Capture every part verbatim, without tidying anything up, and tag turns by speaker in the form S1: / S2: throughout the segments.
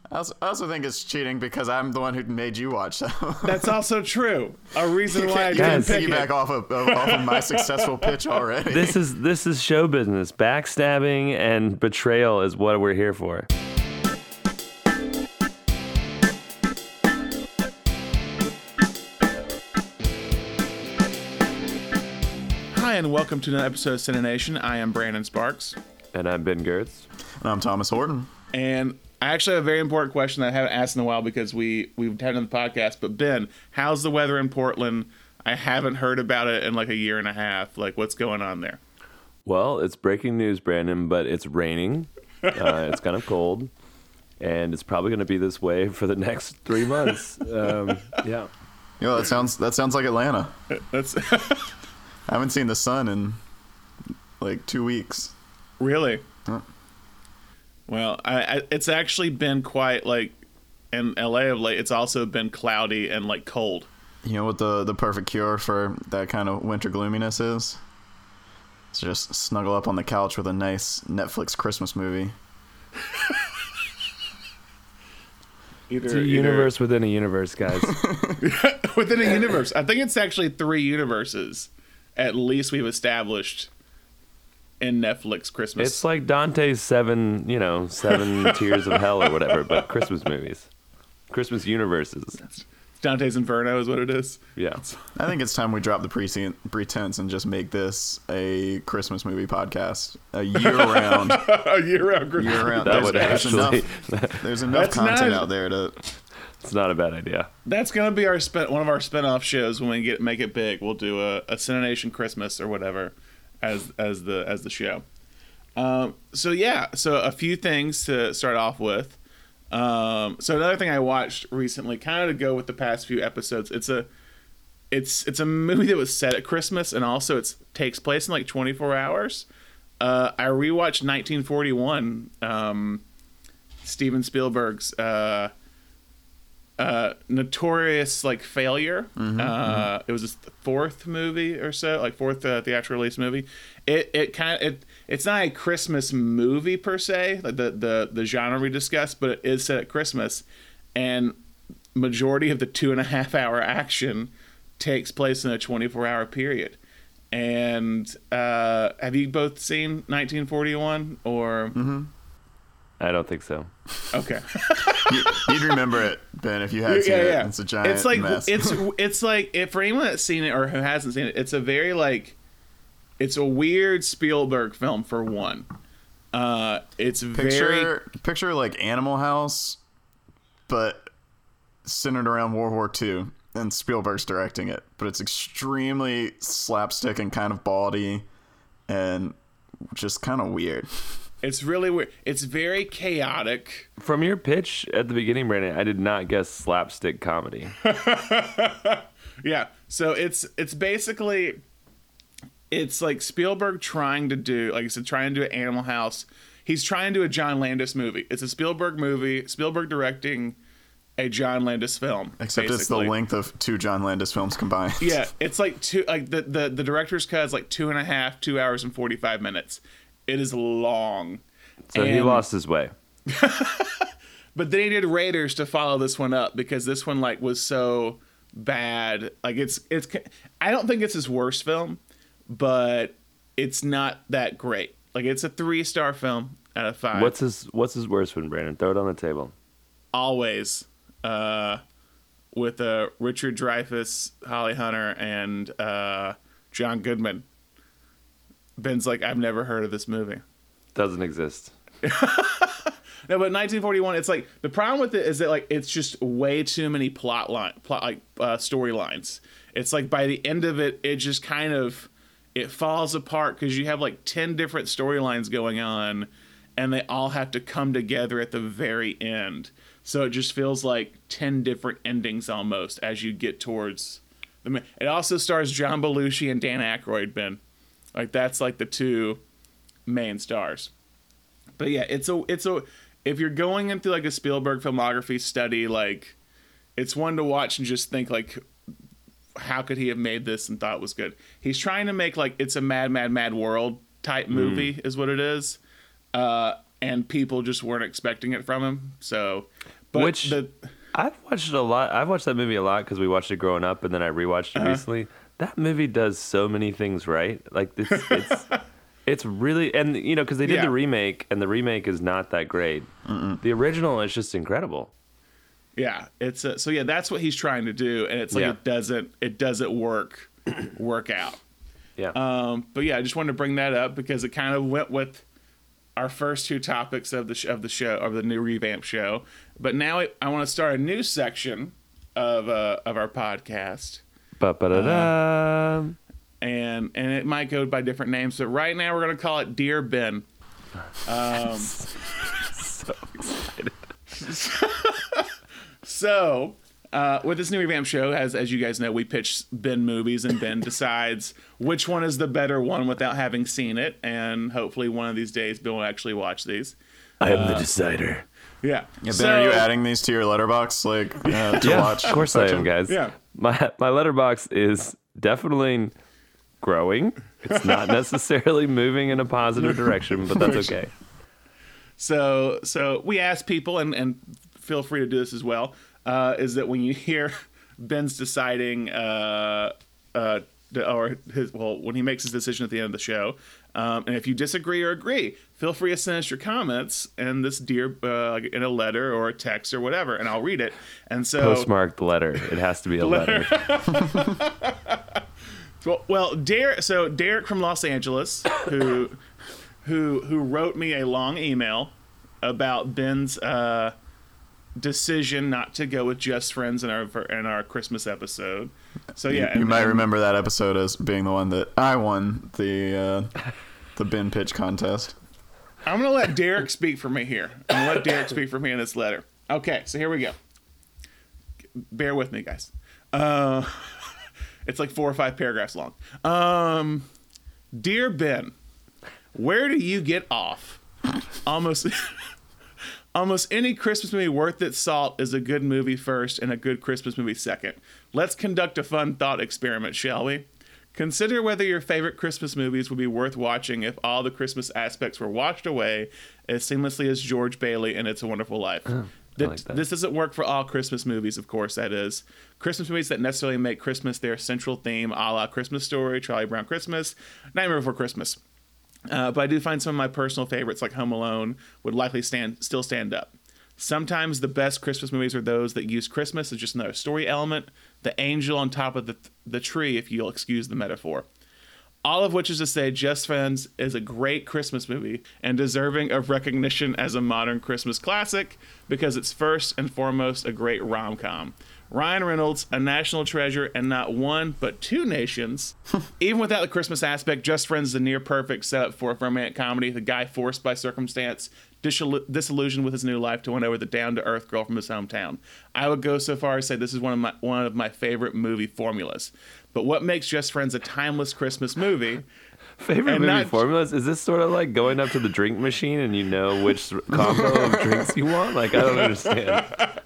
S1: I also, I also think it's cheating because I'm the one who made you watch them.
S2: That's also true. A reason why I
S1: you
S2: didn't
S1: can
S2: pick
S1: piggyback
S2: it.
S1: off of, of, off of my successful pitch already.
S3: This is this is show business. Backstabbing and betrayal is what we're here for.
S2: Hi, and welcome to another episode of Cinenation. I am Brandon Sparks.
S3: And I'm Ben Gertz.
S1: And I'm Thomas Horton.
S2: And I actually have a very important question that I haven't asked in a while because we, we've had it on the podcast. But Ben, how's the weather in Portland? I haven't heard about it in like a year and a half. Like, what's going on there?
S3: Well, it's breaking news, Brandon, but it's raining. Uh, it's kind of cold. And it's probably going to be this way for the next three months. Um, yeah.
S1: You know, that sounds that sounds like Atlanta.
S2: That's
S1: I haven't seen the sun in like two weeks.
S2: Really?
S1: Huh.
S2: Well, I, I, it's actually been quite like in L A of late. It's also been cloudy and like cold.
S1: You know what the, the perfect cure for that kind of winter gloominess is? It's just snuggle up on the couch with a nice Netflix Christmas movie.
S2: Either,
S3: It's a
S2: either,
S3: universe within a universe, guys.
S2: within a universe. I think it's actually three universes, at least we've established in Netflix Christmas.
S3: It's like Dante's seven, you know, seven tiers of hell or whatever, but Christmas movies. Christmas universes.
S2: Dante's Inferno is what it is.
S3: Yeah.
S1: I think it's time we drop the pre- pretense and just make this a Christmas movie podcast. A year-round.
S2: A year-round Christmas.
S1: Year-round.
S3: That
S1: There's,
S3: would
S1: there's
S3: actually...
S1: enough, there's enough
S2: That's
S1: content
S2: not-
S1: out there to...
S3: It's not a bad idea.
S2: That's gonna be our spin- one of our spin-off shows when we get make it big. We'll do a, a Cinenation Christmas or whatever as as the as the show. Um, so yeah, so a few things to start off with. Um, so another thing I watched recently, kind of to go with the past few episodes, it's a it's it's a movie that was set at Christmas and also it takes place in like twenty-four hours. Uh, I rewatched nineteen forty-one, um, Steven Spielberg's uh, uh, notorious like failure.
S1: Mm-hmm,
S2: uh,
S1: mm-hmm.
S2: It was his fourth movie or so, like fourth uh, theatrical release movie. It it kind of it it's not a Christmas movie per se, like the the the genre we discussed, but it is set at Christmas, and majority of the two and a half hour action takes place in a twenty-four hour period. And uh, have you both seen nineteen forty-one or?
S1: Mm-hmm.
S3: I don't think so.
S2: Okay.
S1: You, you'd remember it, Ben, if you had
S2: yeah,
S1: seen
S2: yeah.
S1: it. It's a giant
S2: It's like
S1: mess.
S2: it's it's like if for anyone that's seen it or who hasn't seen it, it's a very like it's a weird Spielberg film for one. Uh, it's
S1: picture,
S2: very
S1: picture like Animal House, but centered around World War Two, and Spielberg's directing it. But it's extremely slapstick and kind of bawdy, and just kind of weird.
S2: it's really weird. It's very chaotic.
S3: From your pitch at the beginning, Brandon, I did not guess slapstick comedy.
S2: Yeah. So it's it's basically it's like Spielberg trying to do like I said, trying to do an Animal House. He's trying to do a John Landis movie. It's a Spielberg movie. Spielberg directing a John Landis film.
S1: Except
S2: basically.
S1: it's the length of two John Landis films combined.
S2: Yeah, it's like two like the, the the director's cut is like two and a half, two hours and forty five minutes. It is long.
S3: So he
S2: And-
S3: lost his way.
S2: But then he did Raiders to follow this one up because this one like was so bad. Like it's it's I don't think it's his worst film, but it's not that great. Like it's a three star film out of five.
S3: What's his What's his worst one, Brandon? Throw it on the table.
S2: Always uh, with uh, Richard Dreyfuss, Holly Hunter, and uh, John Goodman. Ben's like, I've never heard of this movie.
S3: Doesn't exist.
S2: No, but nineteen forty-one, it's like the problem with it is that like it's just way too many plot line, plot like uh, storylines. It's like by the end of it, it just kind of it falls apart because you have like ten different storylines going on, and they all have to come together at the very end. So it just feels like ten different endings almost as you get towards the. ma- It also stars John Belushi and Dan Aykroyd. Ben, like that's like the two main stars. But yeah, it's a it's a if you're going into like a Spielberg filmography study, like it's one to watch and just think like, how could he have made this and thought it was good? He's trying to make like it's a Mad Mad Mad World type movie is what it is, uh, and people just weren't expecting it from him. So, But
S3: Which
S2: the,
S3: I've watched it a lot. I've watched that movie a lot because we watched it growing up, and then I rewatched it
S2: Uh-huh.
S3: recently. That movie does so many things right. Like it's it's it's really, and you know, because they did
S2: Yeah.
S3: the remake, and the remake is not that great. Mm-mm. The original is just incredible.
S2: yeah, it's a, so yeah, that's what he's trying to do, and it's like
S3: Yeah.
S2: it doesn't it doesn't work work out.
S3: Yeah.
S2: Um, but yeah, I just wanted to bring that up because it kind of went with our first two topics of the sh- of the show of the new revamp show. But now it, I want to start a new section of uh, of our podcast.
S3: Ba-ba-da-da.
S2: and and it might go by different names, but right now we're gonna call it Dear Ben. Um,
S3: So excited.
S2: so uh, with this new revamp show, as as you guys know, we pitch Ben movies, and Ben decides which one is the better one without having seen it, and hopefully one of these days Ben will actually watch these.
S3: I am the decider.
S2: Yeah.
S1: Yeah, Ben,
S2: So-
S1: are you adding these to your letterbox, like uh, to
S3: Yeah,
S1: watch?
S3: of course I am,
S1: section?
S3: guys.
S2: Yeah.
S3: My my letterbox is definitely growing. It's not necessarily moving in a positive direction, but that's okay.
S2: So so we ask people, and, and feel free to do this as well, uh, is that when you hear Ben's deciding, uh, uh, the- or his, well, when he makes his decision at the end of the show, um, and if you disagree or agree, feel free to send us your comments and this dear uh, in a letter or a text or whatever, and I'll read it. And so
S3: Postmarked letter. It has to be a letter.
S2: Well, well, Derek. So Derek from Los Angeles, who, who, who wrote me a long email about Ben's uh, decision not to go with Just Friends in our in our Christmas episode. So yeah,
S1: You
S2: and-
S1: might
S2: and-
S1: remember that episode as being the one that I won the uh, the bin pitch contest.
S2: I'm gonna let Derek speak for me here. I'm gonna let Derek speak for me in this letter. Okay, so here we go. Bear with me, guys. Uh, it's like four or five paragraphs long. Um, Dear Ben, where do you get off? Almost, almost any Christmas movie worth its salt is a good movie first and a good Christmas movie second. Let's conduct a fun thought experiment, shall we? Consider whether your favorite Christmas movies would be worth watching if all the Christmas aspects were washed away as seamlessly as George Bailey in It's a Wonderful Life.
S3: I
S2: Th-
S3: like that.
S2: This doesn't work for all Christmas movies, of course, that is. Christmas movies that necessarily make Christmas their central theme, a la Christmas Story, Charlie Brown Christmas, Nightmare Before Christmas. Uh, but I do find some of my personal favorites, like Home Alone, would likely stand still stand up. Sometimes the best Christmas movies are those that use Christmas as just another story element, the angel on top of the, the tree, if you'll excuse the metaphor. All of which is to say, Just Friends is a great Christmas movie and deserving of recognition as a modern Christmas classic because it's first and foremost a great rom-com. Ryan Reynolds, a national treasure and not one but two nations. Even without the Christmas aspect, Just Friends is a near perfect setup for a romantic comedy. The guy forced by circumstance, disillu- disillusioned with his new life to win over the down-to-earth girl from his hometown. I would go so far as to say this is one of my one of my favorite movie formulas. But what makes Just Friends a timeless Christmas movie?
S3: Favorite
S2: And
S3: movie
S2: not-
S3: formulas? Is this sort of like going up to the drink machine and you know which combo of drinks you want? Like, I don't understand.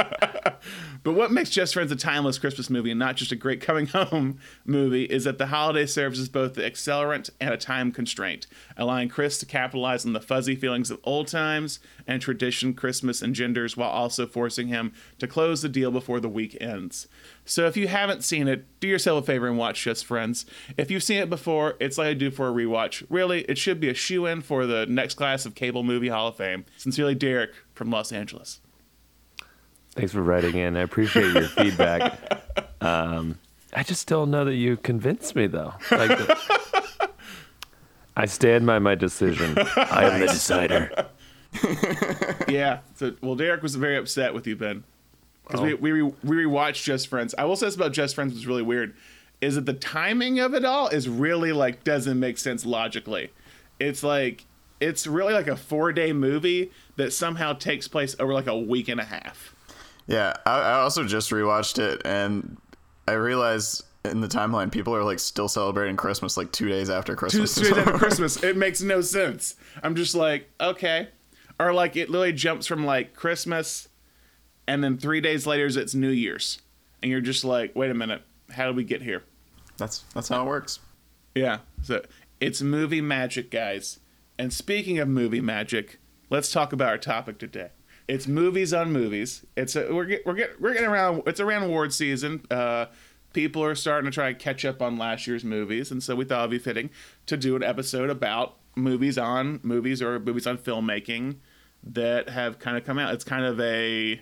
S2: But what makes Just Friends a timeless Christmas movie and not just a great coming home movie is that the holiday serves as both the accelerant and a time constraint, allowing Chris to capitalize on the fuzzy feelings of old times and tradition Christmas engenders while also forcing him to close the deal before the week ends. So if you haven't seen it, do yourself a favor and watch Just Friends. If you've seen it before, it's like I do for a rewatch. Really, it should be a shoe-in for the next class of Cable Movie Hall of Fame. Sincerely, Derek from Los Angeles.
S3: Thanks for writing in. I appreciate your feedback. Um, I just don't know that you convinced me, though. Like, I stand by my decision. I am the decider.
S2: Yeah. So, well, Derek was very upset with you, Ben, because
S3: Oh.
S2: we we re- we rewatched Just Friends. I will say this about Just Friends was really weird, is that the timing of it all is really like doesn't make sense logically. It's like it's really like a four day movie that somehow takes place over like a week and a half.
S1: Yeah, I, I also just rewatched it, and I realized in the timeline people are like still celebrating Christmas like two days after
S2: Two
S1: Christmas.
S2: two days after Christmas, it makes no sense. I'm just like, okay, or like it literally jumps from like Christmas, and then three days later it's New Year's, and you're just like, wait a minute, how did we get here?
S1: That's that's how it works.
S2: Yeah, so it's movie magic, guys. And speaking of movie magic, let's talk about our topic today. it's movies on movies. It's a, we're get, we're get, we're getting around. It's around award season. Uh, people are starting to try and catch up on last year's movies, and so we thought it'd be fitting to do an episode about movies on movies or movies on filmmaking that have kind of come out. It's kind of a,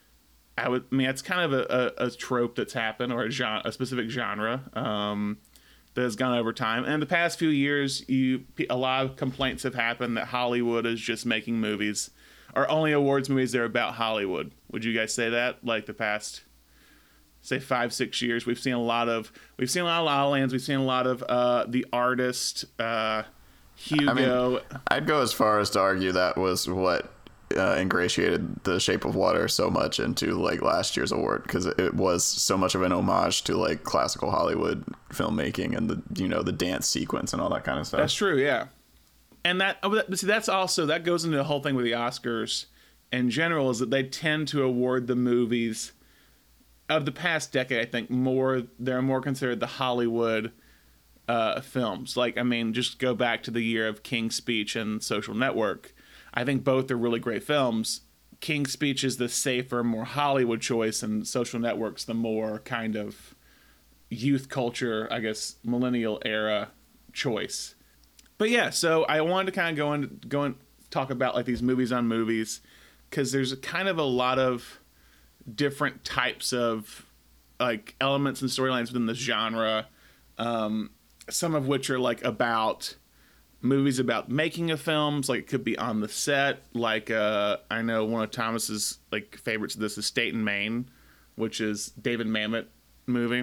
S2: I would I mean, it's kind of a, a, a trope that's happened, or a genre, a specific genre um, that has gone over time. And in the past few years, you a lot of complaints have happened that Hollywood is just making movies, or only awards movies that are about Hollywood. Would you guys say that? Like the past, say five, six years, we've seen a lot of we've seen a lot of La La Lands. We've seen a lot of uh, The Artist, uh, Hugo.
S1: I mean, I'd go as far as to argue that was what uh, ingratiated The Shape of Water so much into like last year's award, because it was so much of an homage to like classical Hollywood filmmaking and the you know the dance sequence and all that kind of stuff.
S2: That's true, yeah. And that, but see, that's also that goes into the whole thing with the Oscars in general, is that they tend to award the movies of the past decade. I think more they're more considered the Hollywood uh, films. Like, I mean, just go back to the year of King's Speech and Social Network. I think both are really great films. King's Speech is the safer, more Hollywood choice, and Social Network's the more kind of youth culture, I guess, millennial era choice. But yeah, so I wanted to kind of go and go and talk about like these movies on movies, because there's kind of a lot of different types of like elements and storylines within this genre. Um, some of which are like about movies about making of films, like it could be on the set. Like uh, I know one of Thomas's like favorites of this is State and Maine, which is David Mamet movie.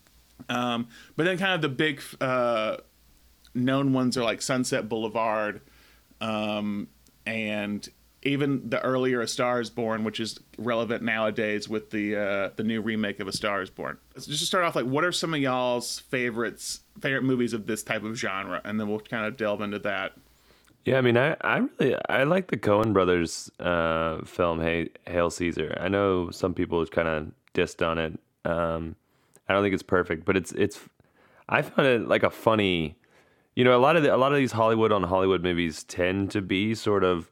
S2: Um, but then kind of the big uh, known ones are like Sunset Boulevard, um, and even the earlier A Star Is Born, which is relevant nowadays with the uh, the new remake of A Star Is Born. So just to start off, like, what are some of y'all's favorites, favorite movies of this type of genre? And then we'll kind of delve into that.
S3: Yeah, I mean, I, I really I like the Coen brothers uh, film, hey, Hail Caesar. I know some people kind of dissed on it. Um, I don't think it's perfect, but it's it's. I found it like a funny, you know, a lot of the, a lot of these Hollywood on Hollywood movies tend to be sort of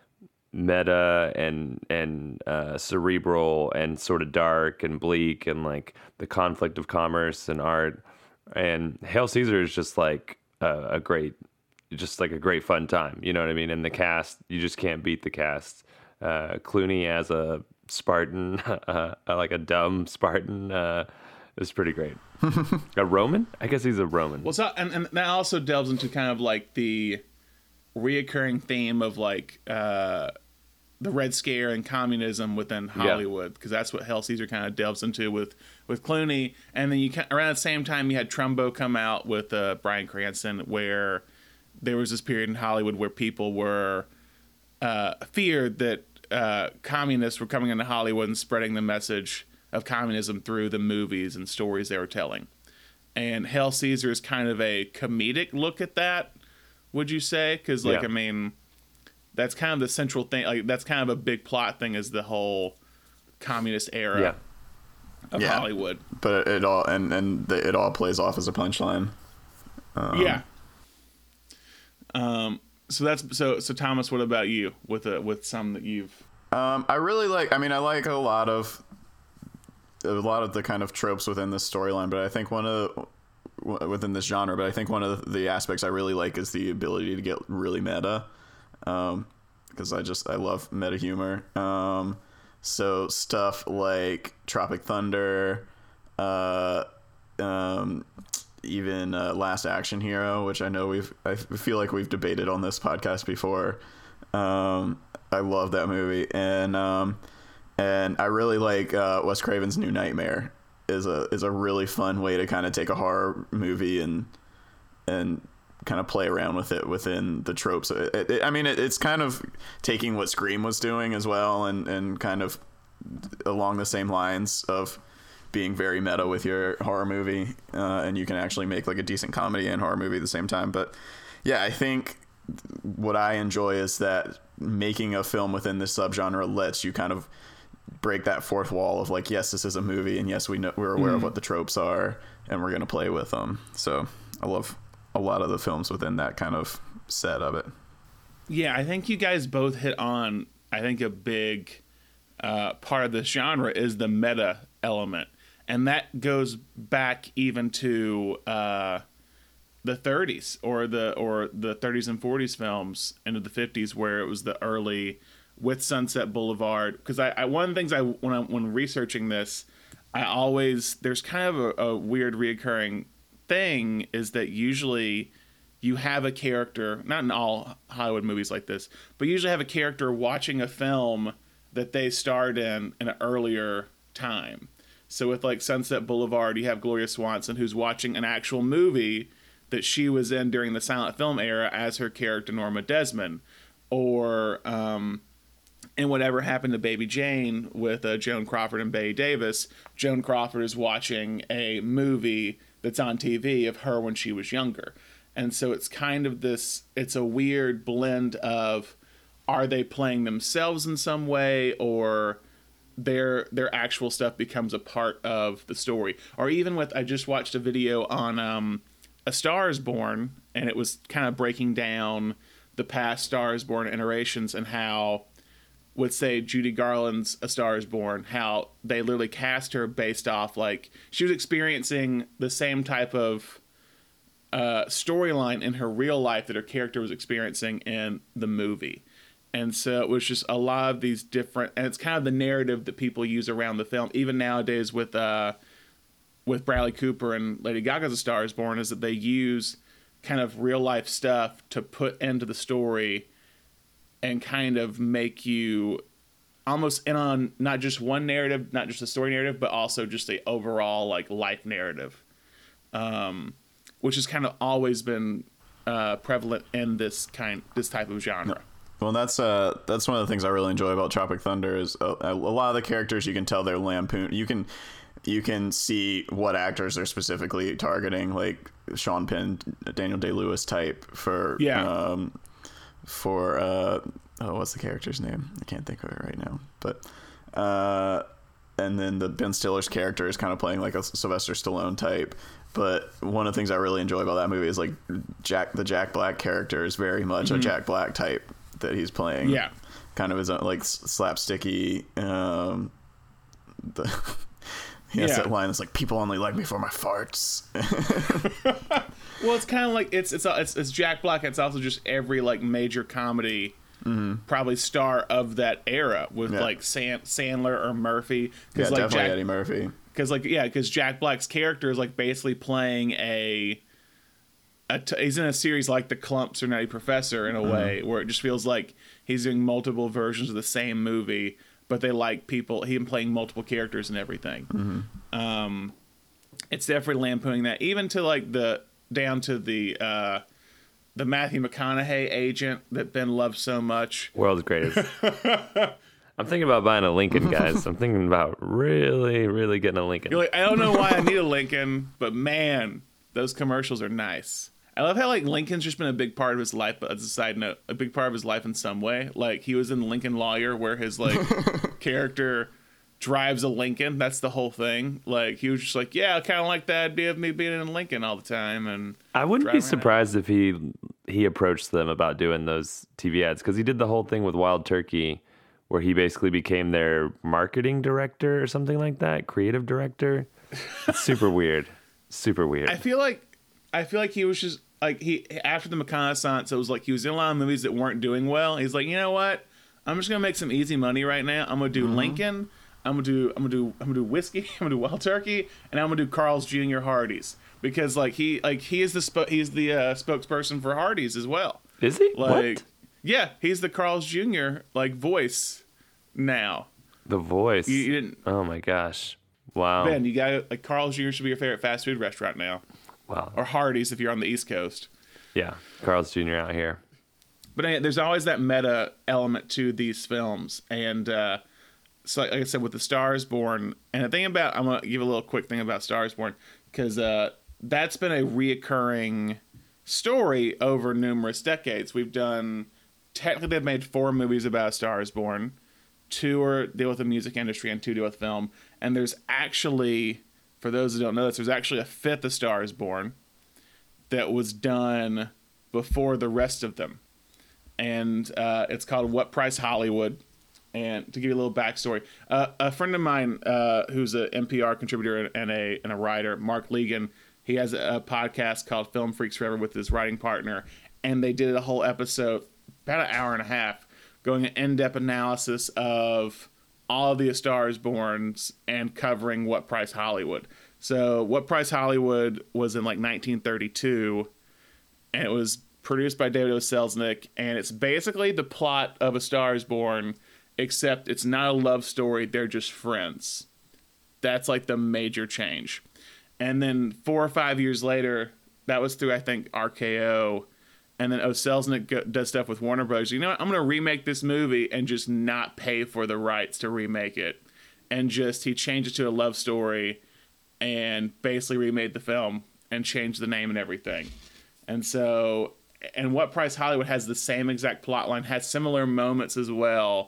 S3: meta and and uh, cerebral and sort of dark and bleak and like the conflict of commerce and art. And Hail Caesar is just like a, a great, just like a great fun time. You know what I mean? And the cast, you just can't beat the cast. Uh, Clooney as a Spartan, uh, like a dumb Spartan, uh, is pretty great. A Roman? I guess he's a Roman.
S2: Well, so, and, and that also delves into kind of like the reoccurring theme of like uh, the Red Scare and communism within Hollywood, because yeah. that's what Hail Caesar kind of delves into with, with Clooney. And then you around the same time you had Trumbo come out with uh, Bryan Cranston, where there was this period in Hollywood where people were uh, feared that uh, communists were coming into Hollywood and spreading the message of communism through the movies and stories they were telling. And Hail Caesar is kind of a comedic look at that, would you say? Because, like, yeah. I mean, that's kind of the central thing. Like, that's kind of a big plot thing, is the whole communist era
S3: yeah.
S2: of
S1: yeah.
S2: Hollywood.
S1: But it all and and the, it all plays off as a punchline. Um,
S2: yeah. Um. So that's so. So Thomas, what about you with a, with some that you've?
S1: Um. I really like. I mean, I like a lot of a lot of the kind of tropes within this storyline, but I think one of within this genre, but I think one of the aspects I really like is the ability to get really meta, um, because I just I love meta humor. Um, so stuff like Tropic Thunder, uh, um, even uh, Last Action Hero, which I know we've I feel like we've debated on this podcast before. Um, I love that movie, and um, and I really like uh, Wes Craven's New Nightmare. is a is a really fun way to kind of take a horror movie and and kind of play around with it within the tropes. It, it, I mean, it, it's kind of taking what Scream was doing as well, and, and kind of along the same lines of being very meta with your horror movie, uh, and you can actually make like a decent comedy and horror movie at the same time. But yeah, I think what I enjoy is that making a film within this subgenre lets you kind of break that fourth wall of like, yes, this is a movie, and yes, we know we're aware mm. of what the tropes are, and we're gonna play with them. So I love a lot of the films within that kind of set of it.
S2: Yeah, I think you guys both hit on I think a big uh, part of this genre is the meta element, and that goes back even to uh, the thirties or the or the thirties and forties films into the fifties, where it was the early with Sunset Boulevard. Because I, I one of the things I when I when researching this, I always there's kind of a, a weird reoccurring thing is that usually you have a character, not in all Hollywood movies like this, but usually have a character watching a film that they starred in in an earlier time. So with like Sunset Boulevard, you have Gloria Swanson who's watching an actual movie that she was in during the silent film era as her character Norma Desmond. Or um, in Whatever Happened to Baby Jane with uh, Joan Crawford and Bette Davis, Joan Crawford is watching a movie that's on T V of her when she was younger. And so it's kind of this, it's a weird blend of, are they playing themselves in some way, or their their actual stuff becomes a part of the story. Or even with, I just watched a video on um, A Star is Born, and it was kind of breaking down the past Star is Born iterations and how, with say Judy Garland's A Star is Born, how they literally cast her based off, like, she was experiencing the same type of uh, storyline in her real life that her character was experiencing in the movie. And so it was just a lot of these different, and it's kind of the narrative that people use around the film, even nowadays with uh, with Bradley Cooper and Lady Gaga's A Star is Born, is that they use kind of real life stuff to put into the story and kind of make you almost in on not just one narrative, not just a story narrative, but also just the overall like life narrative, um, which has kind of always been uh, prevalent in this kind, this type of genre.
S1: Well, that's uh, that's one of the things I really enjoy about Tropic Thunder is a, a lot of the characters you can tell they're lampoon. You can you can see what actors they're specifically targeting, like Sean Penn, Daniel Day-Lewis type for
S2: yeah.
S1: um, for uh, oh, what's the character's name? I can't think of it right now, but uh, and then the Ben Stiller's character is kind of playing like a Sylvester Stallone type. But one of the things I really enjoy about that movie is like Jack, the Jack Black character is very much mm-hmm. a Jack Black type that he's playing.
S2: Yeah,
S1: kind of his own, like slapsticky. Um, the he has
S2: yeah.
S1: that line that's like, "People only like me for my farts."
S2: Well, it's kind of like it's it's it's it's Jack Black. It's also just every like major comedy. Mm-hmm. Probably star of that era with yeah. like San- Sandler or Murphy.
S1: Yeah,
S2: like
S1: definitely
S2: Jack,
S1: Eddie Murphy.
S2: Because like yeah, because Jack Black's character is like basically playing a, a t- he's in a series like The Klumps or Nutty Professor in a mm-hmm. way where it just feels like he's doing multiple versions of the same movie, but they like people him playing multiple characters and everything. Mm-hmm. Um, it's definitely lampooning that, even to like the down to the. Uh, The Matthew McConaughey agent that Ben loves so much.
S3: World's greatest. I'm thinking about buying a Lincoln, guys. I'm thinking about really, really getting a Lincoln.
S2: You're like, I don't know why I need a Lincoln, but man, those commercials are nice. I love how like Lincoln's just been a big part of his life, but as a side note, a big part of his life in some way. Like he was in Lincoln Lawyer, where his like character drives a Lincoln. That's the whole thing. Like he was just like, yeah, I kind of like the idea of me being in a Lincoln all the time. And
S3: I wouldn't be surprised if he he approached them about doing those T V ads, because he did the whole thing with Wild Turkey, where he basically became their marketing director or something like that, creative director. It's super weird, super weird.
S2: I feel like I feel like he was just like he after the reconnaissance. It was like he was in a lot of movies that weren't doing well. He's like, you know what? I'm just gonna make some easy money right now. I'm gonna do mm-hmm. Lincoln. I'm gonna do I'm gonna do I'm gonna do whiskey. I'm gonna do Wild Turkey, and I'm gonna do Carl's Junior Hardee's, because like he like he is the sp- he's the uh, spokesperson for Hardee's as well.
S3: Is he?
S2: Like,
S3: what?
S2: Yeah, he's the Carl's Junior like voice now.
S3: The voice.
S2: You, you didn't.
S3: Oh my gosh! Wow.
S2: Ben, you got like Carl's Junior should be your favorite fast food restaurant now.
S3: Wow.
S2: Or Hardee's if you're on the East Coast.
S3: Yeah, Carl's Junior out here.
S2: But uh, there's always that meta element to these films, and. uh So, like I said, with The Star is Born, and the thing about, I'm going to give a little quick thing about Star is Born, because uh, that's been a reoccurring story over numerous decades. We've done, technically they've made four movies about Star is Born. Two are deal with the music industry and two deal with film. And there's actually, for those who don't know this, there's actually a fifth A Star is Born that was done before the rest of them. And uh, it's called What Price Hollywood. And to give you a little backstory, uh, a friend of mine uh, who's an N P R contributor and a and a writer, Mark Legan, he has a, a podcast called Film Freaks Forever with his writing partner, and they did a whole episode, about an hour and a half, going an in-depth analysis of all of the A Star Is Borns and covering What Price Hollywood. So What Price Hollywood was in like nineteen thirty-two, and it was produced by David O. Selznick, and it's basically the plot of A Star Is Born, except it's not a love story, they're just friends. That's like the major change. And then four or five years later, that was through, I think, R K O, and then O. Selznick go, does stuff with Warner Bros. You know what? I'm going to remake this movie and just not pay for the rights to remake it. And just, he changed it to a love story and basically remade the film and changed the name and everything. And so, and What Price Hollywood has the same exact plot line, has similar moments as well.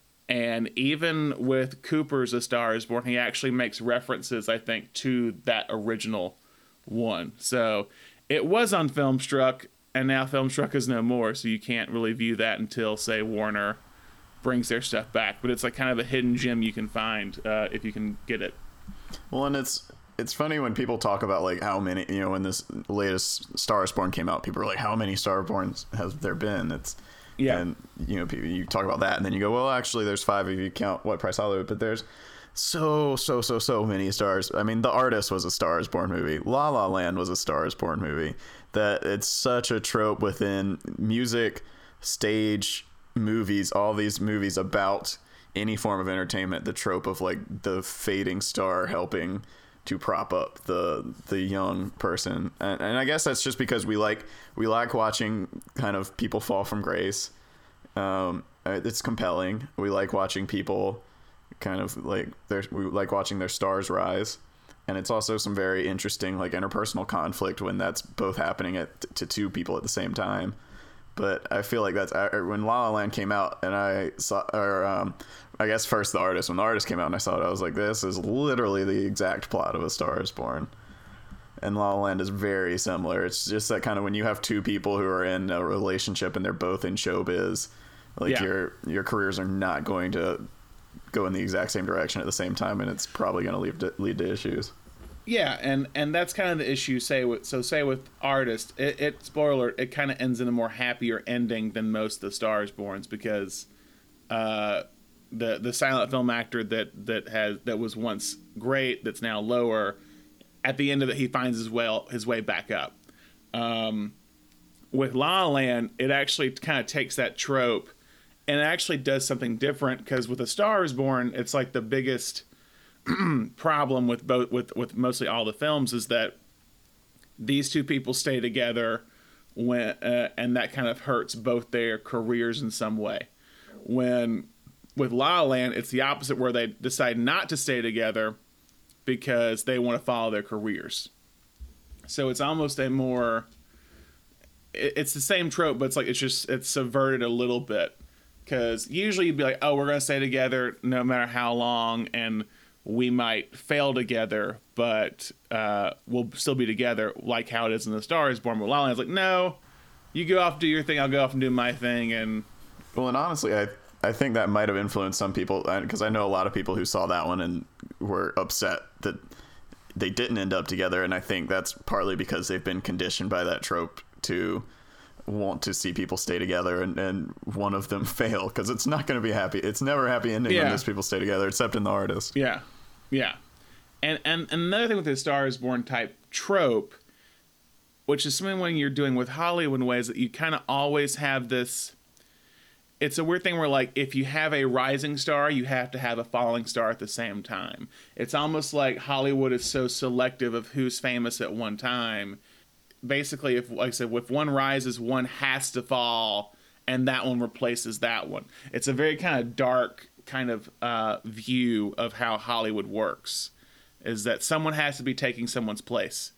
S2: And even with Cooper's A Star Is Born, he actually makes references, I think, to that original one. So it was on Filmstruck, and now Filmstruck is no more, so you can't really view that until, say, Warner brings their stuff back. But it's like kind of a hidden gem you can find uh, if you can get it.
S1: Well, and it's it's funny when people talk about like how many, you know, when this latest Star Is Born came out, people are like, how many Star Is Borns has there been? It's
S2: Yeah.
S1: And, you know, people, you talk about that, and then you go, well, actually, there's five if you count What Price Hollywood, but there's so, so, so, so many stars. I mean, The Artist was a Star Is Born movie. La La Land was a Star Is Born movie. That it's such a trope within music, stage, movies, all these movies about any form of entertainment, the trope of, like, the fading star helping to prop up the the young person, and, and I guess that's just because we like we like watching kind of people fall from grace. Um, it's compelling. We like watching people kind of like their we like watching their stars rise, and it's also some very interesting like interpersonal conflict when that's both happening at to two people at the same time. But I feel like that's when La La Land came out, and I saw, or um, I guess first The Artist. When The Artist came out and I saw it, I was like, this is literally the exact plot of A Star Is Born. And La La Land is very similar. It's just that kind of when you have two people who are in a relationship and they're both in showbiz, like
S2: Yeah.
S1: your your careers are not going to go in the exact same direction at the same time, and it's probably going to lead to, lead to issues.
S2: Yeah, and, and that's kind of the issue. Say with so say with Artist, it, it spoiler alert, it kind of ends in a more happier ending than most of the Star Is Borns, because uh, the the silent film actor that that has that was once great, that's now lower, at the end of it he finds his way his way back up. Um, with La La Land, it actually kind of takes that trope and it actually does something different, because with A Star Is Born, it's like the biggest problem with both with with mostly all the films is that these two people stay together when uh, and that kind of hurts both their careers in some way. When with La La Land, it's the opposite, where they decide not to stay together because they want to follow their careers. So it's almost a more it, it's the same trope, but it's like it's just it's subverted a little bit, because usually you'd be like, oh, we're going to stay together no matter how long, and we might fail together, but uh, we'll still be together, like how it is in The Star Is Born. But La La Land's like, no, you go off and do your thing, I'll go off and do my thing. And
S1: Well, and honestly, I I think that might have influenced some people, because I know a lot of people who saw that one and were upset that they didn't end up together, and I think that's partly because they've been conditioned by that trope to want to see people stay together and, and one of them fail, because it's not going to be happy. It's never a happy ending
S2: Yeah.
S1: when those people stay together, except in The Artist.
S2: yeah, yeah. And, and, and another thing with the Star Is Born type trope, which is something when you're doing with Hollywood in ways that you kind of always have this, it's a weird thing where, like, if you have a rising star, you have to have a falling star at the same time. It's almost like Hollywood is so selective of who's famous at one time. Basically, if, like I said, if one rises, one has to fall, and that one replaces that one. It's a very kind of dark kind of uh, view of how Hollywood works, is that someone has to be taking someone's place,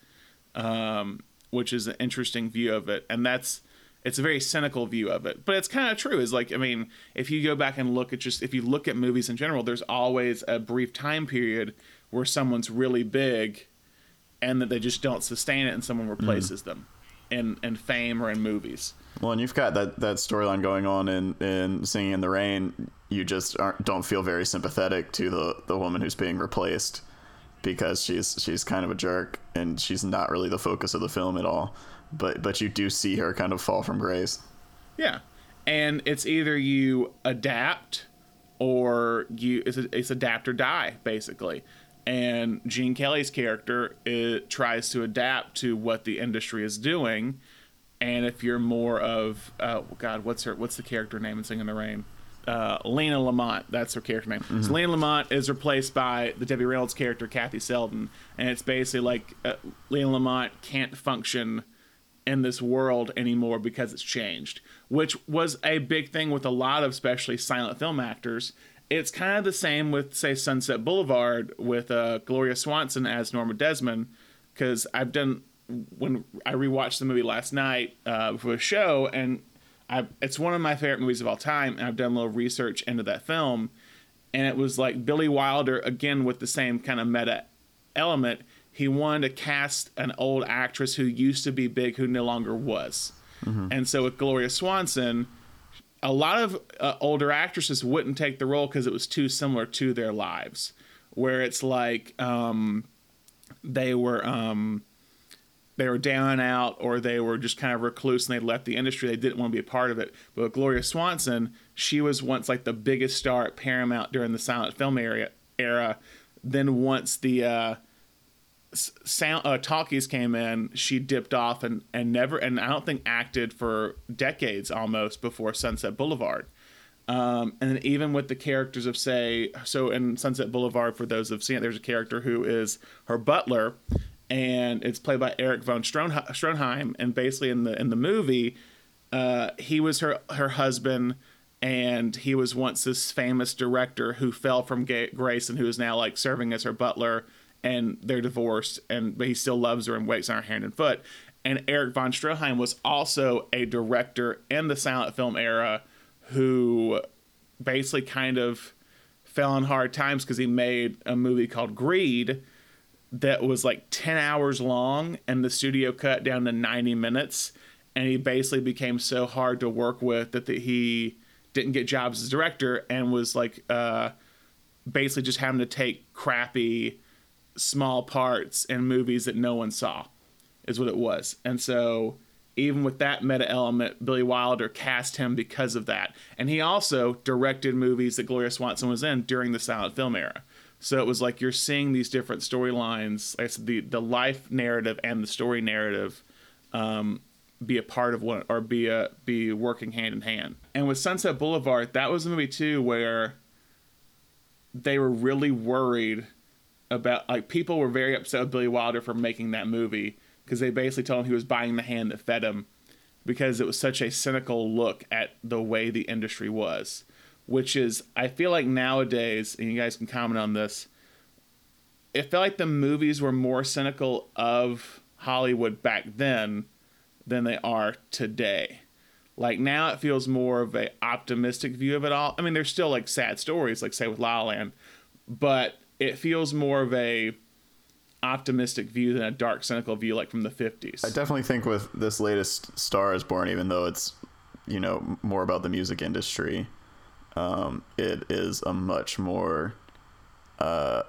S2: um, which is an interesting view of it. And that's, it's a very cynical view of it, but it's kind of true. Is like, I mean, if you go back and look at just, if you look at movies in general, there's always a brief time period where someone's really big and that they just don't sustain it and someone replaces mm. them. in in fame or in movies.
S1: Well, and you've got that, that storyline going on in, in Singing in the Rain. You just aren't, don't feel very sympathetic to the, the woman who's being replaced because she's she's kind of a jerk and she's not really the focus of the film at all. But but you do see her kind of fall from grace.
S2: Yeah, and it's either you adapt or you it's, it's adapt or die basically. And Gene Kelly's character it tries to adapt to what the industry is doing. And if you're more of, oh God, what's her, what's the character name in Singing in the Rain? Uh, Lena Lamont, that's her character name. Mm-hmm. So Lena Lamont is replaced by the Debbie Reynolds character, Kathy Selden. And it's basically like uh, Lena Lamont can't function in this world anymore because it's changed, which was a big thing with a lot of especially silent film actors. It's kind of the same with, say, Sunset Boulevard with uh, Gloria Swanson as Norma Desmond, because I've done... when I rewatched the movie last night uh, for a show, and I, it's one of my favorite movies of all time, and I've done a little research into that film, and it was like Billy Wilder, again with the same kind of meta element, he wanted to cast an old actress who used to be big who no longer was. Mm-hmm. And so with Gloria Swanson, a lot of uh, older actresses wouldn't take the role because it was too similar to their lives, where it's like um, they were... Um, they were down and out, or they were just kind of recluse and they left the industry. They didn't want to be a part of it. But with Gloria Swanson, she was once like the biggest star at Paramount during the silent film era. era. Then once the uh, sound uh, talkies came in, she dipped off and, and never, and I don't think acted for decades almost before Sunset Boulevard. Um, and then even with the characters of, say, so in Sunset Boulevard, for those who've seen it, there's a character who is her butler, and it's played by Eric von Stroheim. And basically in the in the movie, uh, he was her her husband, and he was once this famous director who fell from grace and who is now like serving as her butler. And they're divorced, and but he still loves her and waits on her hand and foot. And Eric von Stroheim was also a director in the silent film era who basically kind of fell on hard times because he made a movie called Greed that was like ten hours long, and the studio cut down to ninety minutes, and he basically became so hard to work with that the, he didn't get jobs as director and was like uh, basically just having to take crappy small parts in movies that no one saw is what it was. And so even with that meta element, Billy Wilder cast him because of that. And he also directed movies that Gloria Swanson was in during the silent film era. So it was like you're seeing these different storylines, like I said, the, the life narrative and the story narrative um, be a part of one, or be a, be working hand in hand. And with Sunset Boulevard, that was a movie too where they were really worried about, like, people were very upset with Billy Wilder for making that movie because they basically told him he was buying the hand that fed him, because it was such a cynical look at the way the industry was. Which is, I feel like nowadays, and you guys can comment on this, it felt like the movies were more cynical of Hollywood back then than they are today. Like now it feels more of a optimistic view of it all. I mean, there's still like sad stories, like say with La La Land, but it feels more of a optimistic view than a dark, cynical view like from the fifties.
S1: I definitely think with this latest Star is Born, even though it's, you know, more about the music industry, Um, it is a much more uh,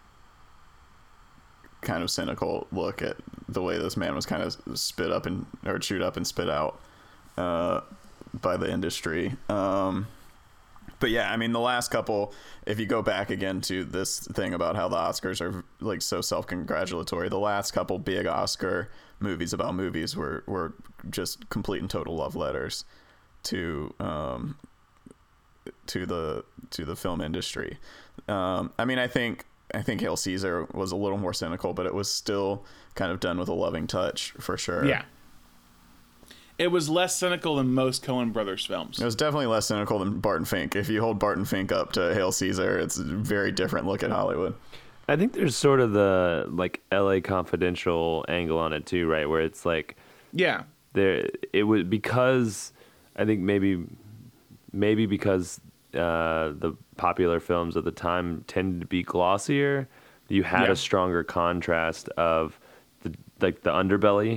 S1: kind of cynical look at the way this man was kind of spit up and or chewed up and spit out uh, by the industry. Um, but yeah, I mean, the last couple, if you go back again to this thing about how the Oscars are like so self-congratulatory, the last couple big Oscar movies about movies were, were just complete and total love letters to um, to the to the film industry. Um, I mean, I think I think Hail Caesar was a little more cynical, but it was still kind of done with a loving touch for sure.
S2: Yeah. It was less cynical than most Coen Brothers films.
S1: It was definitely less cynical than Barton Fink. If you hold Barton Fink up to Hail Caesar, it's a very different look at Hollywood.
S3: I think there's sort of the like L A Confidential angle on it too, right? Where it's like,
S2: yeah,
S3: there it was because I think maybe maybe because uh, the popular films at the time tended to be glossier. You had
S2: yeah.
S3: a stronger contrast of the like the underbelly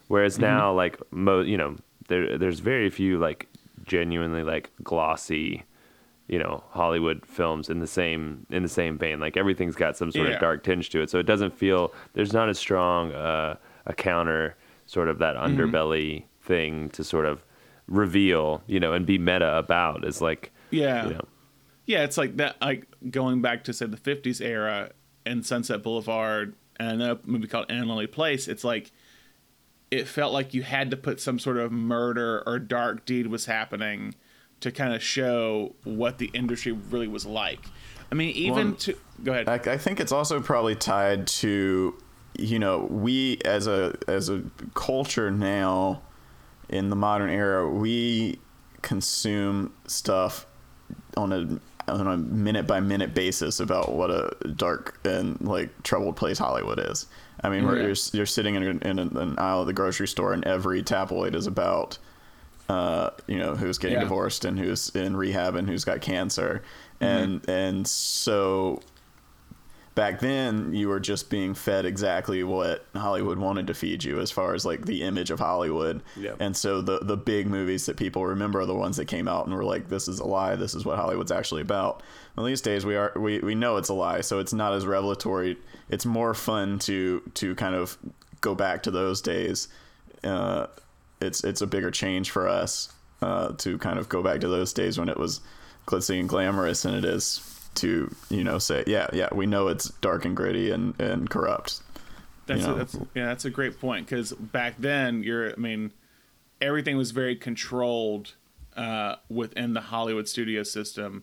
S3: Whereas now, like mo, you know, there there's very few like genuinely like glossy, you know, Hollywood films in the same in the same vein. Like everything's got some sort
S2: Yeah.
S3: of dark tinge to it, so it doesn't feel there's not as strong uh, a counter sort of that underbelly thing to sort of reveal, you know, and be meta about. Is like
S2: Yeah.
S3: you know,
S2: Yeah, it's like that, like going back to say the fifties era and Sunset Boulevard and a movie called In a Lonely Place. It's like it felt like you had to put some sort of murder or dark deed was happening to kind of show what the industry really was like. I mean, even
S1: Well,
S2: to go ahead.
S1: I, I think it's also probably tied to, you know, we as a as a culture now in the modern era, we consume stuff on a on a minute by minute basis about what a dark and like troubled place Hollywood is. I mean,
S2: Yeah.
S1: we're, you're you're sitting in, a, in an aisle of the grocery store, and every tabloid is about, uh, you know, who's getting
S2: Yeah.
S1: divorced and who's in rehab and who's got cancer, and
S2: Mm-hmm.
S1: and so back then you were just being fed exactly what Hollywood wanted to feed you as far as like the image of Hollywood.
S3: Yeah.
S1: And so the the big movies that people remember are the ones that came out and were like, this is a lie, this is what Hollywood's actually about. Well, these days we are we, we know it's a lie, so it's not as revelatory. It's more fun to to kind of go back to those days. Uh, it's it's a bigger change for us uh, to kind of go back to those days when it was glitzy and glamorous than it is to, you know, say, yeah, yeah, we know it's dark and gritty and, and corrupt.
S2: That's,
S1: you
S2: a,
S1: know.
S2: that's yeah, that's a great point, because back then you're, I mean, everything was very controlled uh, within the Hollywood studio system,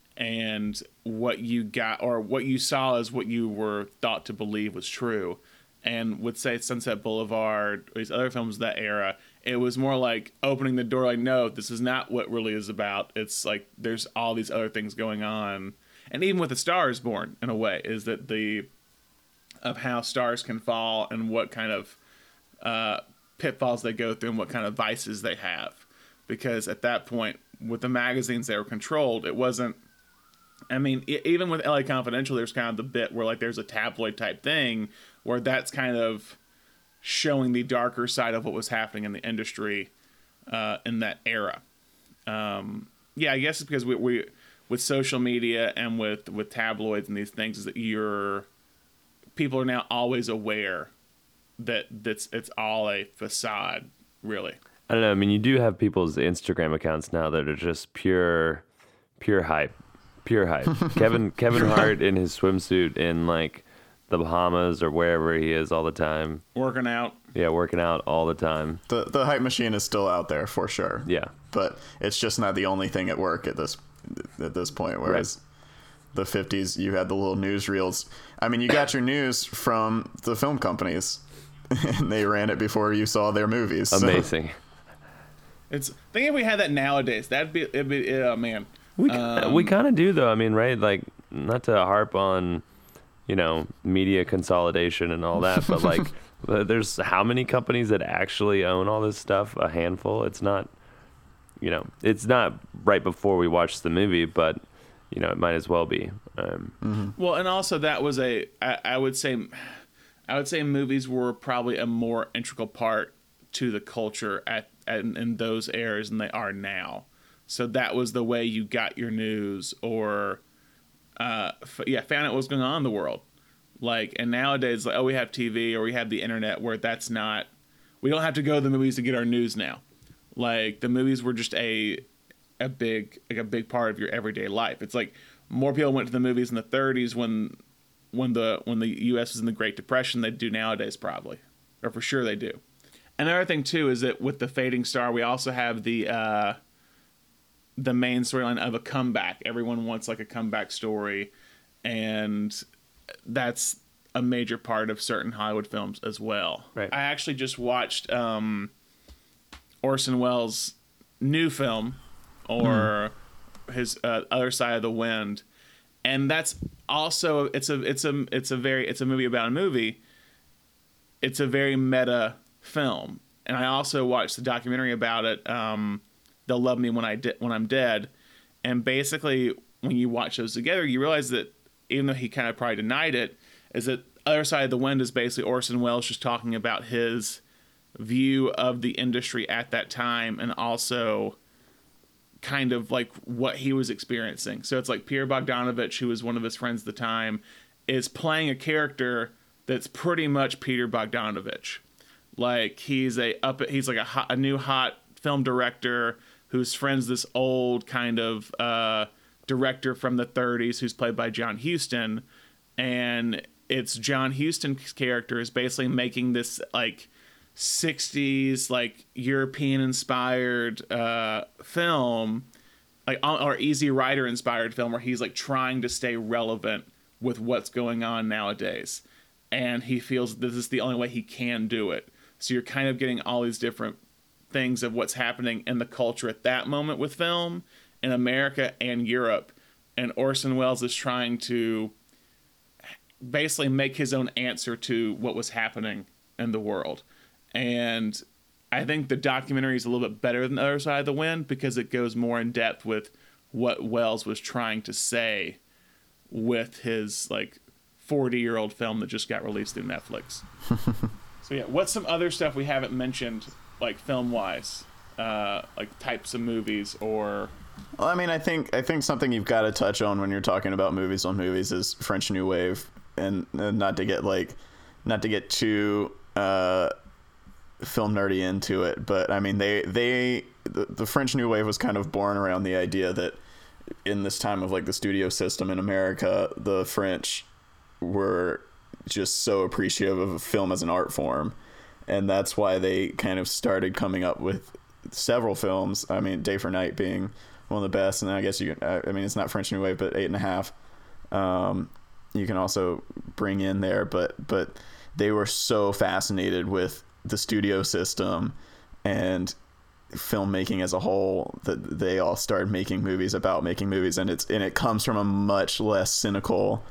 S2: and what you got or what you saw is what you were thought to believe was true. And with say Sunset Boulevard or these other films of that era, it was more like opening the door, like, no, this is not what really is about. It's like there's all these other things going on. And even with A Star Is Born, in a way, is that the of how stars can fall and what kind of uh, pitfalls they go through and what kind of vices they have. Because at that point, with the magazines, they were controlled. It wasn't, I mean, e- even with L A Confidential, there's kind of the bit where like there's a tabloid type thing where that's kind of showing the darker side of what was happening in the industry uh, in that era. Um, yeah, I guess it's because we, we with social media and with, with tabloids and these things is that you're people are now always aware that that's it's all a facade, really.
S3: I don't know. I mean, you do have people's Instagram accounts now that are just pure, pure hype, pure hype. Kevin Kevin Hart in his swimsuit in like the Bahamas or wherever he is all the time.
S2: Working out.
S3: Yeah, working out all the time.
S1: The the hype machine is still out there for sure.
S3: Yeah,
S1: But it's just not the only thing at work at this at this point. Whereas the fifties, you had the little newsreels. I mean, you got your news from the film companies, and they ran it before you saw their movies. so-
S3: amazing.
S2: It's think if we had that nowadays, that'd be it'd be oh man.
S3: We
S2: Um,
S3: we kind of do though. I mean, right? Like, not to harp on, you know, media consolidation and all that, but like, uh, there's how many companies that actually own all this stuff? A handful. It's not, you know, it's not right before we watch the movie, but you know, it might as well be. Um,
S2: Well, and also that was a I, I would say I would say movies were probably a more integral part to the culture at, at in those eras than they are now. So that was the way you got your news, or uh, f- yeah, found out what was going on in the world. Like, and nowadays, like, oh, we have T V or we have the internet, where that's not. We don't have to go to the movies to get our news now. Like, the movies were just a a big like a big part of your everyday life. It's like more people went to the movies in the thirties when when the when the U S was in the Great Depression than they do nowadays, probably, or for sure they do. Another thing too is that with the fading star, we also have the uh, the main storyline of a comeback. Everyone wants like a comeback story, and that's a major part of certain Hollywood films as well.
S3: Right.
S2: I actually just watched um, Orson Welles' new film, or his uh, Other Side of the Wind, and that's also it's a it's a it's a very it's a movie about a movie. It's a very meta film, and I also watched the documentary about it. Um, They'll Love Me When I De- When I'm Dead, and basically when you watch those together, you realize that even though he kind of probably denied it, is that Other Side of the Wind is basically Orson Welles just talking about his view of the industry at that time, and also kind of like what he was experiencing. So it's like Peter Bogdanovich, who was one of his friends at the time, is playing a character that's pretty much Peter Bogdanovich. Like he's a up he's like a, hot, a new hot film director whose friend's this old kind of uh, director from the thirties who's played by John Huston, and it's John Huston's character is basically making this like sixties like European inspired uh, film, like or Easy Rider inspired film, where he's like trying to stay relevant with what's going on nowadays, and he feels this is the only way he can do it. So you're kind of getting all these different things of what's happening in the culture at that moment with film in America and Europe, and Orson Welles is trying to basically make his own answer to what was happening in the world. And I think the documentary is a little bit better than The Other Side of the Wind because it goes more in depth with what Welles was trying to say with his like forty year old film that just got released through Netflix. So yeah, what's some other stuff we haven't mentioned, like film wise, uh, like types of movies or?
S1: Well, I mean, I think I think something you've got to touch on when you're talking about movies on movies is French New Wave, and, and not to get like, not to get too uh, film nerdy into it, but I mean they they the, the French New Wave was kind of born around the idea that in this time of like the studio system in America, the French were just so appreciative of film as an art form, and that's why they kind of started coming up with several films. I mean, Day for Night being one of the best, and then I guess you can, I mean, it's not French New Wave, but Eight and a Half um you can also bring in there, but but they were so fascinated with the studio system and filmmaking as a whole that they all started making movies about making movies, and it's and it comes from a much less cynical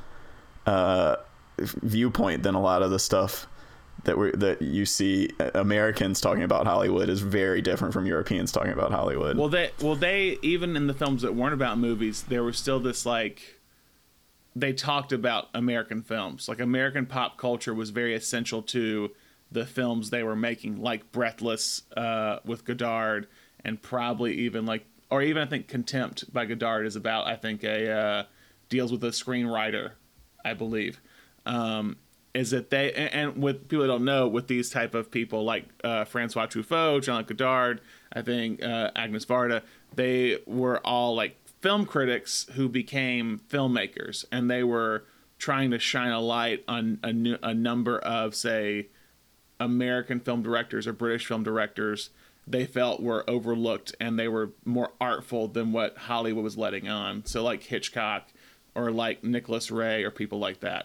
S1: uh viewpoint than a lot of the stuff that we that you see Americans talking about Hollywood is very different from Europeans talking about Hollywood.
S2: Well, they well they even in the films that weren't about movies, there was still this like they talked about American films. Like American pop culture was very essential to the films they were making, like Breathless uh, with Godard, and probably even like or even I think Contempt by Godard is about I think a uh, deals with a screenwriter, I believe. Um, is that they and, and with people that don't know, with these type of people like uh, Francois Truffaut, Jean-Luc Godard, I think uh, Agnes Varda, they were all like film critics who became filmmakers, and they were trying to shine a light on a, new, a number of say American film directors or British film directors they felt were overlooked, and they were more artful than what Hollywood was letting on. So like Hitchcock or like Nicholas Ray or people like that.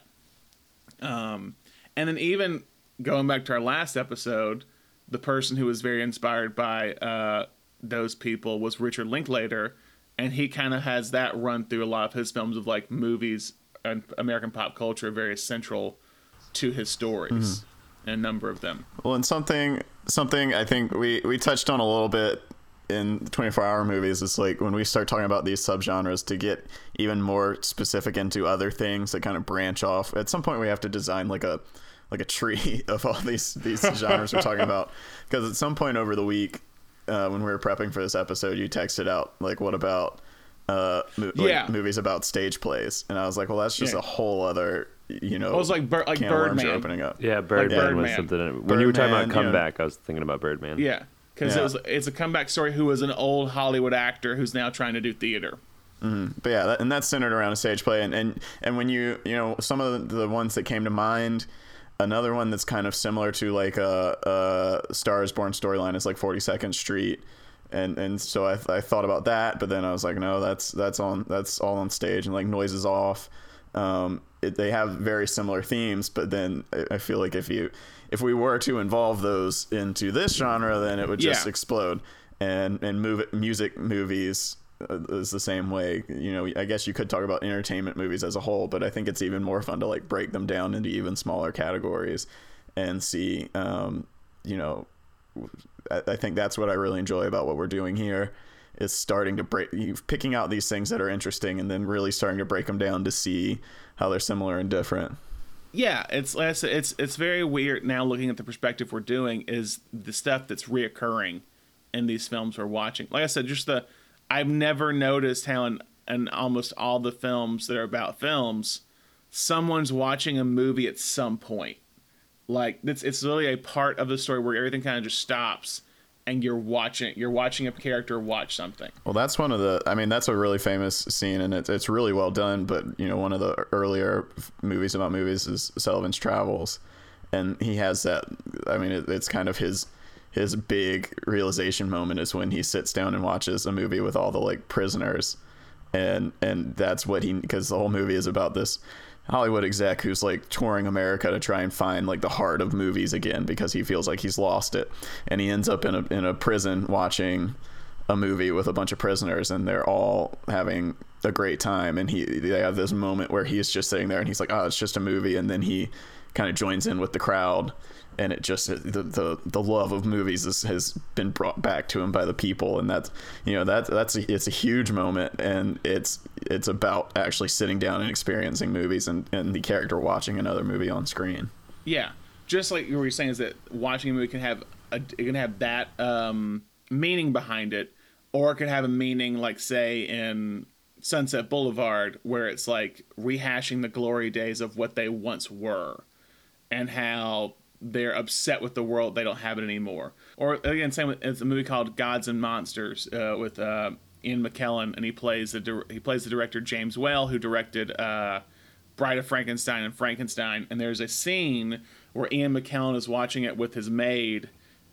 S2: Um, and then even going back to our last episode, the person who was very inspired by uh, those people was Richard Linklater, and he kind of has that run through a lot of his films of like movies and American pop culture very central to his stories, mm-hmm. and a number of them.
S1: Well, and something something I think we, we touched on a little bit in twenty-four hour movies is like when we start talking about these subgenres to get even more specific into other things that kind of branch off. At some point we have to design like a like a tree of all these these genres we're talking about, because at some point over the week uh, when we were prepping for this episode, you texted out like, what about uh mo- like
S2: yeah.
S1: movies about stage plays, and I was like, well, that's just
S2: yeah.
S1: a whole other, you know,
S2: it was like Bir- like
S1: can of worms
S2: Birdman
S1: you're opening up.
S3: Yeah, Birdman
S2: Like
S3: was
S2: Birdman.
S3: something. When you were talking about
S1: Birdman,
S3: comeback,
S1: yeah.
S3: I was thinking about Birdman.
S2: Yeah. Because
S1: Yeah.
S2: it was it's a comeback story who was an old Hollywood actor who's now trying to do theater.
S1: Mm-hmm. But yeah, that, and that's centered around a stage play. And, and, and when you, you know, some of the, the ones that came to mind, another one that's kind of similar to like a, a Star is Born storyline is like forty-second Street. And, and so I, I thought about that, but then I was like, no, that's, that's on, that's all on stage, and like Noises Off. Um, it, they have very similar themes, but then I, I feel like if you, if we were to involve those into this genre, then it would just
S2: Yeah.
S1: explode. And and move, music movies uh, is the same way. You know, I guess you could talk about entertainment movies as a whole, but I think it's even more fun to like break them down into even smaller categories and see. Um, you know, I, I think that's what I really enjoy about what we're doing here, is starting to break, picking out these things that are interesting, and then really starting to break them down to see how they're similar and different.
S2: yeah, it's like I said, it's it's very weird now looking at the perspective we're doing is the stuff that's reoccurring in these films we're watching. Like I said, just the I've never noticed how in, in almost all the films that are about films, someone's watching a movie at some point. Like it's it's really a part of the story where everything kind of just stops and you're watching you're watching a character watch something.
S1: Well, that's one of the I mean that's a really famous scene, and it's it's really well done, but you know, one of the earlier movies about movies is Sullivan's Travels, and he has that I mean it, it's kind of his his big realization moment is when he sits down and watches a movie with all the like prisoners, and and that's what he because the whole movie is about this Hollywood exec who's like touring America to try and find like the heart of movies again because he feels like he's lost it, and he ends up in a in a prison watching a movie with a bunch of prisoners, and they're all having a great time, and he they have this moment where he's just sitting there and he's like, oh, it's just a movie, and then he kind of joins in with the crowd, and it just the the, the love of movies is, has been brought back to him by the people, and that's you know that that's a, it's a huge moment, and it's it's about actually sitting down and experiencing movies and, and the character watching another movie on screen.
S2: Yeah, just like you were saying, is that watching a movie can have a, it can have that um, meaning behind it, or it could have a meaning like say in Sunset Boulevard where it's like rehashing the glory days of what they once were and how they're upset with the world, they don't have it anymore. Or again, same with it's a movie called Gods and Monsters uh, with uh, Ian McKellen, and he plays the he plays the director James Whale, who directed uh, Bride of Frankenstein and Frankenstein. And there's a scene where Ian McKellen is watching it with his maid,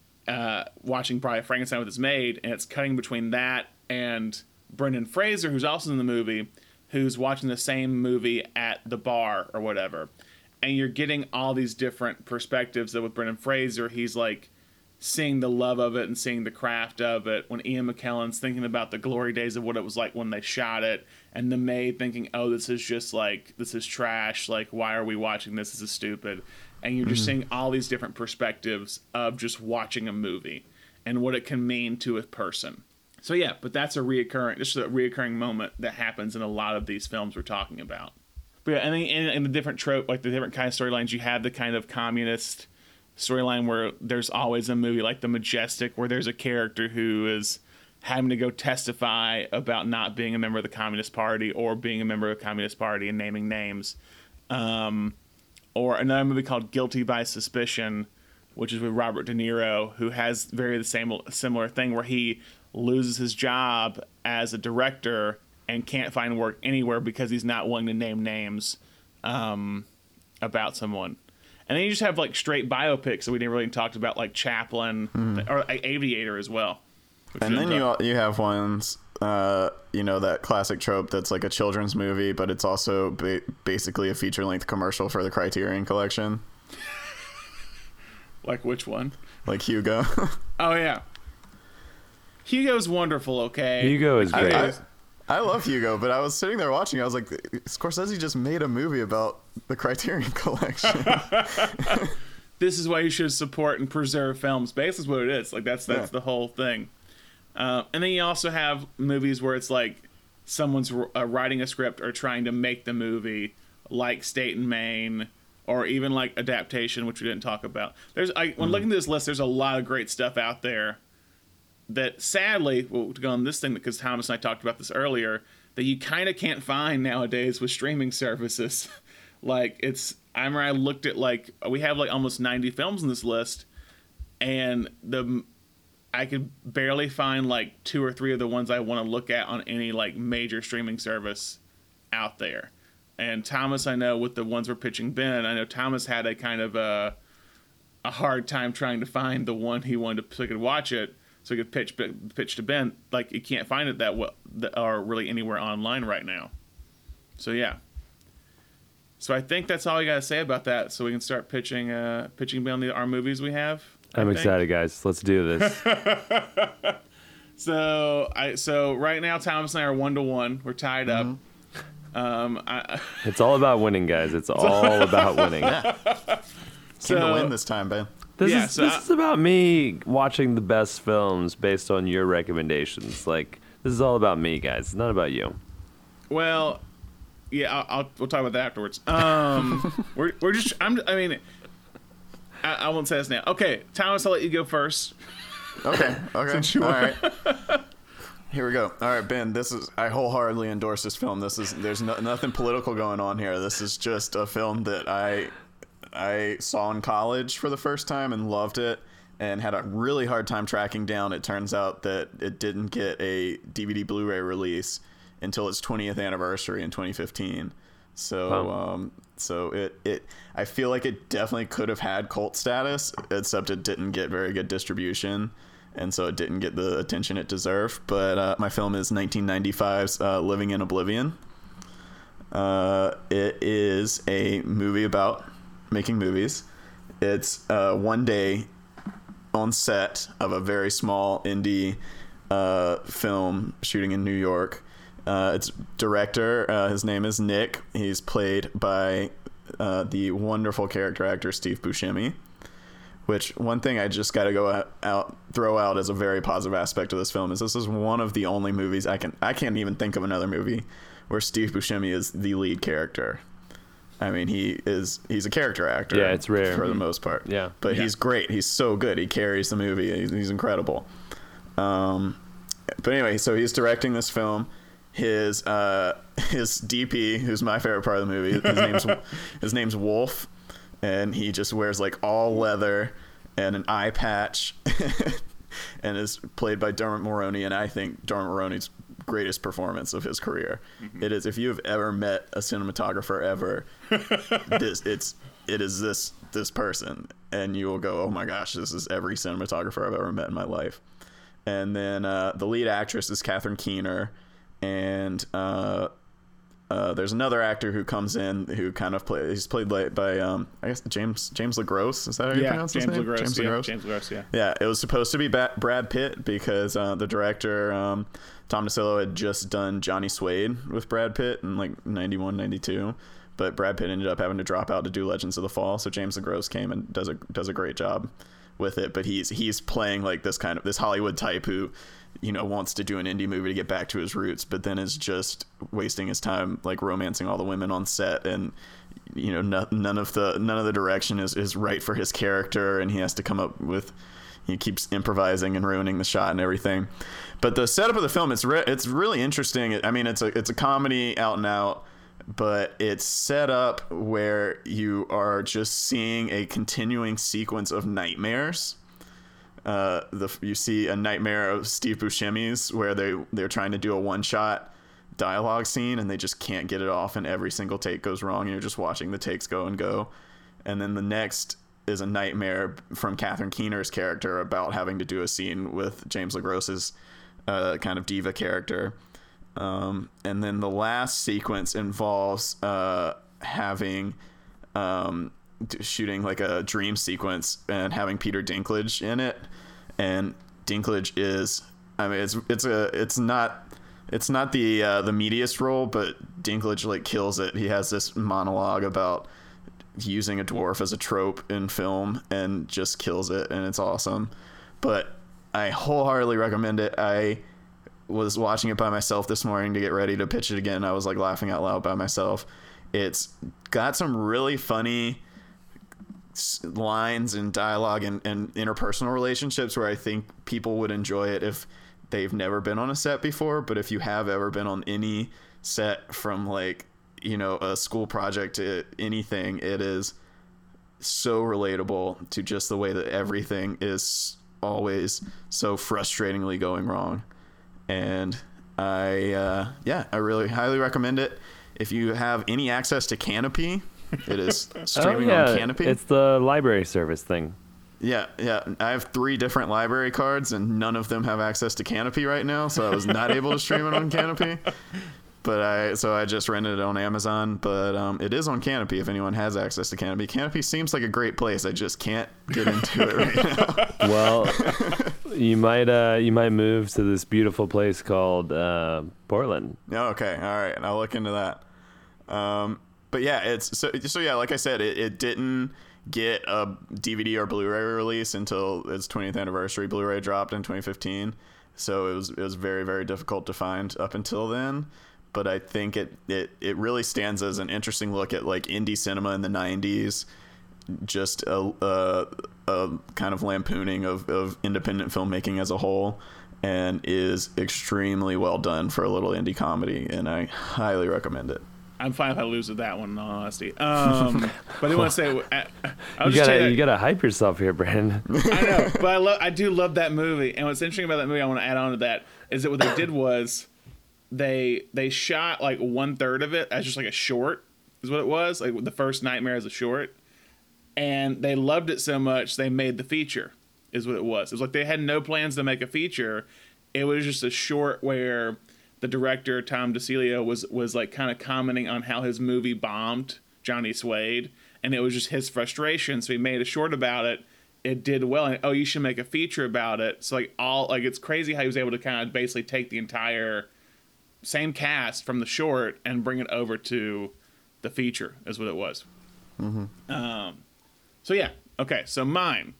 S2: uh, watching Bride of Frankenstein with his maid, and it's cutting between that and Brendan Fraser, who's also in the movie, who's watching the same movie at the bar or whatever. And you're getting all these different perspectives that with Brendan Fraser, he's like seeing the love of it and seeing the craft of it. When Ian McKellen's thinking about the glory days of what it was like when they shot it, and the maid thinking, oh, this is just like, this is trash. Like, why are we watching this? This is stupid. And you're just mm-hmm. seeing all these different perspectives of just watching a movie and what it can mean to a person. So yeah, but that's a reoccurring, this is a reoccurring moment that happens in a lot of these films we're talking about. But yeah, and then in, in the different trope, like the different kind of storylines, you have the kind of communist storyline where there's always a movie like The Majestic where there's a character who is having to go testify about not being a member of the Communist Party or being a member of the Communist Party and naming names. Um, or another movie called Guilty by Suspicion, which is with Robert De Niro, who has very the same similar thing where he loses his job as a director and can't find work anywhere because he's not willing to name names um, about someone. And then you just have like straight biopics that we didn't really talk about, like Chaplin mm. or like, Aviator as well.
S1: And then you you have ones, uh, you know, that classic trope that's like a children's movie, but it's also ba- basically a feature length commercial for the Criterion Collection.
S2: Like which one?
S1: Like Hugo.
S2: Oh yeah, Hugo's wonderful. Okay,
S3: Hugo is great.
S1: I, I, I love Hugo, but I was sitting there watching. I was like, Scorsese just made a movie about the Criterion Collection.
S2: This is why you should support and preserve films. Basically, what it is. Like that's that's yeah. the whole thing. Uh, and then you also have movies where it's like someone's uh, writing a script or trying to make the movie, like State and Maine, or even like Adaptation, which we didn't talk about. There's I, when mm-hmm. looking at this list, there's a lot of great stuff out there that sadly, well, to go on this thing, because Thomas and I talked about this earlier, that you kind of can't find nowadays with streaming services. Like it's, I remember I looked at like, we have like almost ninety films in this list, and the I could barely find like two or three of the ones I want to look at on any like major streaming service out there. And Thomas, I know with the ones we're pitching Ben, I know Thomas had a kind of a, a hard time trying to find the one he wanted to, so he could watch it, so he could pitch pitch to Ben. Like you can't find it that well, or really anywhere online right now. So yeah. So I think that's all I got to say about that. So we can start pitching, uh, pitching Ben the our movies we have.
S3: I'm excited, guys. Let's do this.
S2: so I so right now Thomas and I are one to one. We're tied
S1: mm-hmm.
S2: up. Um, I,
S3: it's all about winning, guys. It's all about winning.
S1: Yeah.
S2: So,
S1: Came to win this time, Ben.
S3: This
S2: yeah,
S3: is
S2: so
S3: this
S2: I,
S3: is about me watching the best films based on your recommendations. Like this is all about me, guys. It's not about you.
S2: Well, Yeah, I'll, I'll we'll talk about that afterwards. Um, we're we're just I'm I mean, I, I won't say this now. Okay, Thomas, I'll let you go first.
S1: Okay. Okay. All right. Here we go. All right, Ben. This is I wholeheartedly endorse this film. This is there's no, nothing political going on here. This is just a film that I I saw in college for the first time and loved it, and had a really hard time tracking down. It turns out that it didn't get a D V D Blu-ray release until its twentieth anniversary in twenty fifteen. So,
S3: Wow.
S1: um, so it, it, I feel like it definitely could have had cult status, except it didn't get very good distribution, and so it didn't get the attention it deserved. But uh, my film is nineteen ninety-five's uh, Living in Oblivion. Uh, it is a movie about making movies. It's uh, one day on set of a very small indie uh, film shooting in New York. Uh, its director, uh, his name is Nick. He's played by uh, the wonderful character actor Steve Buscemi. Which one thing I just got to go out, out throw out as a very positive aspect of this film is this is one of the only movies I can I can't even think of another movie where Steve Buscemi is the lead character. I mean, he is he's a character actor.
S3: Yeah, it's rare
S1: for the most part.
S3: Yeah,
S1: but
S2: yeah.
S1: he's great. He's so good. He carries the movie. He's, he's incredible. Um, but anyway, so he's directing this film. His uh, his D P, who's my favorite part of the movie, his name's his name's Wolf, and he just wears like all leather and an eye patch, and is played by Dermot Mulroney. And I think Dermot Mulroney's greatest performance of his career. Mm-hmm. It is, if you have ever met a cinematographer ever, this it's it is this this person, and you will go, oh my gosh, this is every cinematographer I've ever met in my life. And then uh, the lead actress is Catherine Keener. And uh, uh, there's another actor who comes in who kind of plays. He's played by, by um, I guess James James LaGrosse. Is that how you
S2: Yeah,
S1: pronounce
S2: James
S1: his name?
S2: LaGrosse.
S1: James
S2: Yeah,
S1: LaGrosse.
S2: James LaGrosse. Yeah.
S1: Yeah, it was supposed to be ba- Brad Pitt because uh, the director um, Tom DeSillo had just done Johnny Suede with Brad Pitt in like ninety-one, ninety-two. But Brad Pitt ended up having to drop out to do Legends of the Fall. So James LaGrosse came and does a does a great job with it. But he's he's playing like this kind of this Hollywood type who, you know, wants to do an indie movie to get back to his roots, but then is just wasting his time like romancing all the women on set, and you know, no, none of the none of the direction is, is right for his character, and he has to come up with, he keeps improvising and ruining the shot and everything. But the setup of the film, it's re- it's really interesting. I mean, it's a it's a comedy out and out, but it's set up where you are just seeing a continuing sequence of nightmares. Uh, the you see a nightmare of Steve Buscemi's where they they're trying to do a one shot dialogue scene and they just can't get it off, and every single take goes wrong, and you're just watching the takes go and go. And then the next is a nightmare from Catherine Keener's character about having to do a scene with James LaGrosse's uh, kind of diva character. Um, and then the last sequence involves uh, having um, shooting like a dream sequence and having Peter Dinklage in it. And Dinklage is, I mean, it's it's a it's not it's not the uh, the meatiest role, but Dinklage like kills it. He has this monologue about using a dwarf as a trope in film and just kills it, and it's awesome. But I wholeheartedly recommend it. I was watching it by myself this morning to get ready to pitch it again. I was like laughing out loud by myself. It's got some really funny lines and dialogue and, and interpersonal relationships where I think people would enjoy it if they've never been on a set before. But if you have ever been on any set, from like, you know, a school project to anything, it is so relatable to just the way that everything is always so frustratingly going wrong. And I, uh, yeah, I really highly recommend it. If you have any access to Canopy, it is streaming
S3: oh, yeah.
S1: on Canopy.
S3: It's the library service thing.
S1: Yeah, yeah. I have three different library cards, and none of them have access to Canopy right now, so I was not able to stream it on Canopy. But I, so I just rented it on Amazon. But um, it is on Canopy if anyone has access to Canopy. Canopy seems like a great place. I just can't get into it right now.
S3: Well, you might uh, you might move to this beautiful place called uh, Portland.
S1: Oh, okay, all right. I'll look into that. Um, but yeah, it's so so yeah. Like I said, it, it didn't get a D V D or Blu-ray release until its twentieth anniversary. Blu-ray dropped in twenty fifteen, so it was it was very very difficult to find up until then. but I think it, it, it really stands as an interesting look at like indie cinema in the nineties, just a, a, a kind of lampooning of, of independent filmmaking as a whole, and is extremely well done for a little indie comedy, and I highly recommend it.
S2: I'm fine if I lose with that one, in all honesty. Um, but I want to say, I, I
S3: you gotta you gotta hype yourself here, Brandon.
S2: I know, but I love, I do love that movie. And what's interesting about that movie, I want to add on to that, is that what they did was they they shot like one third of it as just like a short, is what it was. Like the first Nightmare as a short, and they loved it so much they made the feature, is what it was. It was like they had no plans to make a feature. It was just a short where the director, Tom DeCilio, was was like kind of commenting on how his movie bombed, Johnny Suede, and it was just his frustration. So he made a short about it. It did well, and oh, you should make a feature about it. So like all like it's crazy how he was able to kind of basically take the entire same cast from the short and bring it over to the feature, is what it was. Mm-hmm. Um, so yeah, okay. So mine,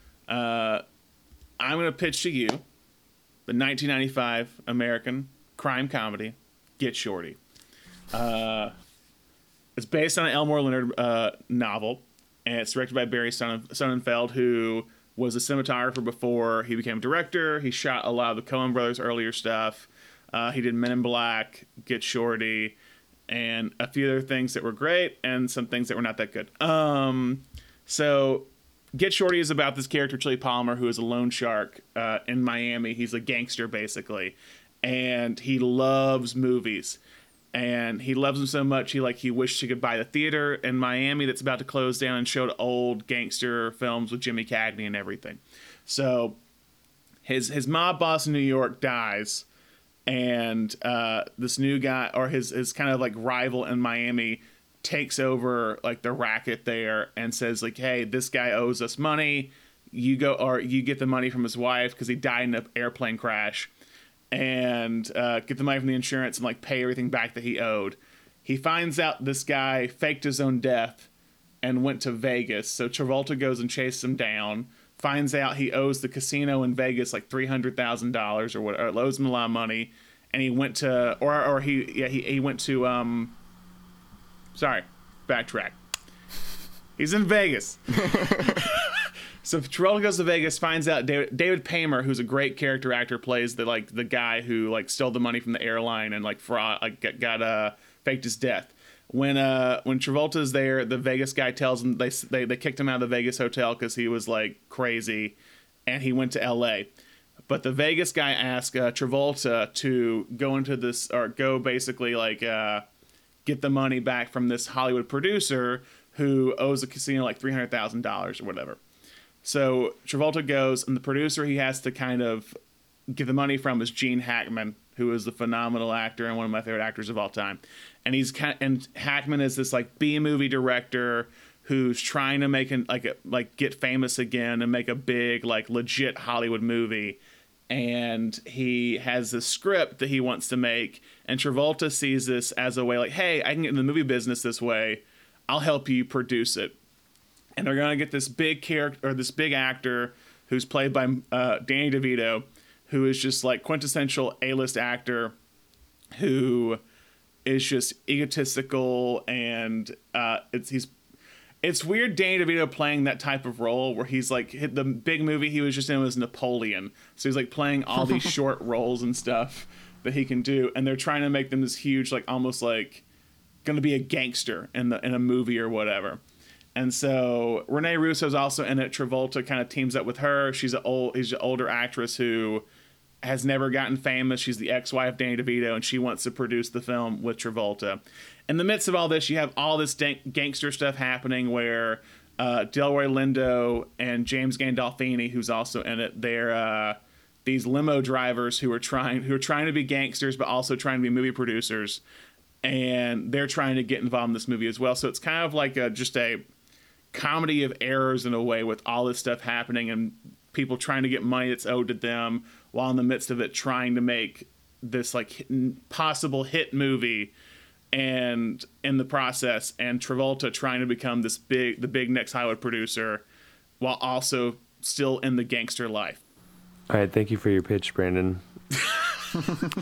S2: uh, I'm gonna pitch to you the nineteen ninety-five American crime comedy, Get Shorty. Uh, it's based on an Elmore Leonard uh, novel, and it's directed by Barry Sonnen- Sonnenfeld, who was a cinematographer before he became a director. He shot a lot of the Coen brothers' earlier stuff. Uh, he did Men in Black, Get Shorty, and a few other things that were great, and some things that were not that good. Um, so Get Shorty is about this character, Chili Palmer, who is a loan shark uh, in Miami. He's a gangster, basically. And he loves movies, and he loves them so much he like he wished he could buy the theater in Miami that's about to close down and showed old gangster films with Jimmy Cagney and everything. So his his mob boss in New York dies, and uh, this new guy, or his his kind of like rival in Miami, takes over like the racket there and says like, hey, this guy owes us money. You go, or you get the money from his wife because he died in an airplane crash. And uh, get the money from the insurance and like pay everything back that he owed. He finds out this guy faked his own death and went to Vegas. So Travolta goes and chases him down. Finds out he owes the casino in Vegas like three hundred thousand dollars or what, or owes him a lot of money. And he went to, or or he yeah he he went to um. Sorry, backtrack. He's in Vegas. So Travolta goes to Vegas, finds out David, David Paymer, who's a great character actor, plays the like the guy who like stole the money from the airline and like fraud, like got, got uh faked his death. When uh when Travolta's there, the Vegas guy tells him they they they kicked him out of the Vegas hotel because he was like crazy, and he went to L A. But the Vegas guy asked uh, Travolta to go into this or go basically like uh get the money back from this Hollywood producer who owes the casino like three hundred thousand dollars or whatever. So Travolta goes, and the producer he has to kind of get the money from is Gene Hackman, who is a phenomenal actor and one of my favorite actors of all time. And he's kind of, and Hackman is this like B movie director who's trying to make an like a, like get famous again and make a big like legit Hollywood movie. And he has this script that he wants to make, and Travolta sees this as a way like, hey, I can get in the movie business this way. I'll help you produce it. And they're going to get this big character, or this big actor who's played by uh, Danny DeVito, who is just like quintessential A-list actor who is just egotistical, and uh, it's he's it's weird Danny DeVito playing that type of role where he's like hit the big movie he was just in was Napoleon. So he's like playing all these short roles and stuff that he can do, and they're trying to make them this huge, like almost like going to be a gangster in the in a movie or whatever. And so Renee Russo's also in it. Travolta kind of teams up with her. She's an old, she's an older actress who has never gotten famous. She's the ex-wife of Danny DeVito, and she wants to produce the film with Travolta. In the midst of all this, you have all this dan- gangster stuff happening where uh, Delroy Lindo and James Gandolfini, who's also in it, they're uh, these limo drivers who are trying who are trying to be gangsters but also trying to be movie producers, and they're trying to get involved in this movie as well. So it's kind of like a, just a comedy of errors in a way, with all this stuff happening and people trying to get money that's owed to them while in the midst of it trying to make this like hit, possible hit movie, and in the process, and Travolta trying to become this big the big next Hollywood producer while also still in the gangster life.
S3: All right, thank you for your pitch, Brandon.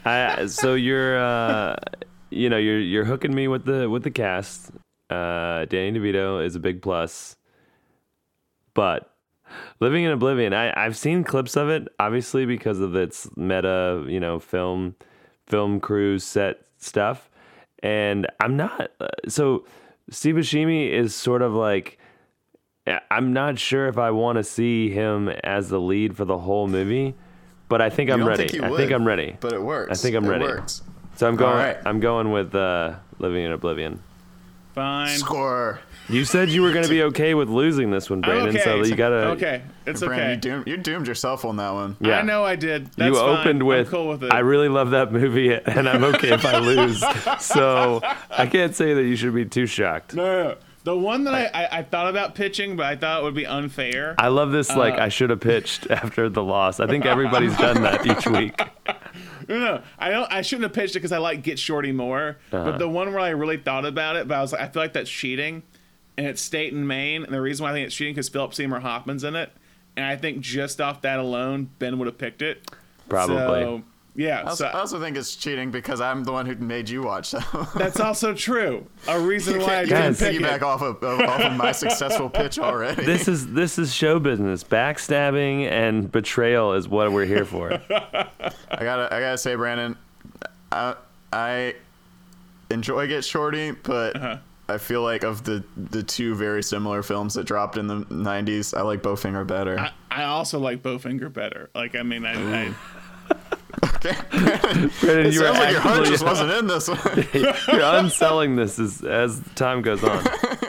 S3: I, so you're, uh, you know, you're you're hooking me with the with the cast. Uh, Danny DeVito is a big plus, but Living in Oblivion, I I've seen clips of it, obviously because of its meta, you know, film film crew set stuff, and I'm not. Uh, so Steve Buscemi is sort of like. I'm not sure if I want to see him as the lead for the whole movie, but I think
S1: You
S3: I'm
S1: don't
S3: ready.
S1: think you
S3: I
S1: would,
S3: think I'm ready.
S1: But it works.
S3: I think I'm
S1: it
S3: ready.
S1: Works.
S3: So I'm going.
S1: All right.
S3: I'm going with uh, Living in Oblivion.
S2: Fine.
S1: Score.
S3: You said you were going to be okay with losing this one,
S2: I'm
S3: Brandon.
S2: okay.
S3: So you gotta.
S2: Okay, it's
S1: Brandon,
S2: okay.
S1: you doomed, you doomed yourself on that one.
S3: Yeah.
S2: I know I did. That's
S3: you
S2: fine.
S3: opened with,
S2: I'm cool with it.
S3: I really love that movie, and I'm okay if I lose. So I can't say that you should be too shocked.
S2: no, no, no. The one that I, I, I thought about pitching, but I thought it would be unfair.
S3: I love this. Like
S2: Uh,
S3: I should have pitched after the loss. I think everybody's done that each week.
S2: No, no, I don't. I shouldn't have pitched it because I like Get Shorty more.
S3: Uh-huh.
S2: But the one where I really thought about it, but I was like, I feel like that's cheating, and it's State and Maine. And the reason why I think it's cheating because Philip Seymour Hoffman's in it, and I think just off that alone, Ben would have picked it.
S3: Probably.
S2: So, yeah.
S1: I also,
S2: So
S1: I also think it's cheating because I'm the one who made you watch that.
S2: that's also true. A reason why I
S1: you
S2: didn't
S1: can
S2: pick
S1: piggyback
S2: it.
S1: off of, off of my successful pitch already.
S3: This is this is show business. Backstabbing and betrayal is what we're here for.
S1: I gotta I gotta say, Brandon, I I enjoy Get Shorty, but
S2: Uh-huh.
S1: I feel like of the the two very similar films that dropped in the nineties, I like Bowfinger better.
S2: I, I also like Bowfinger better. Like, I mean, I. I
S1: okay.
S3: Brandon,
S1: It
S3: you were
S1: sounds like your heart
S3: actually-
S1: just wasn't in this one.
S3: You're unselling this as as time goes on.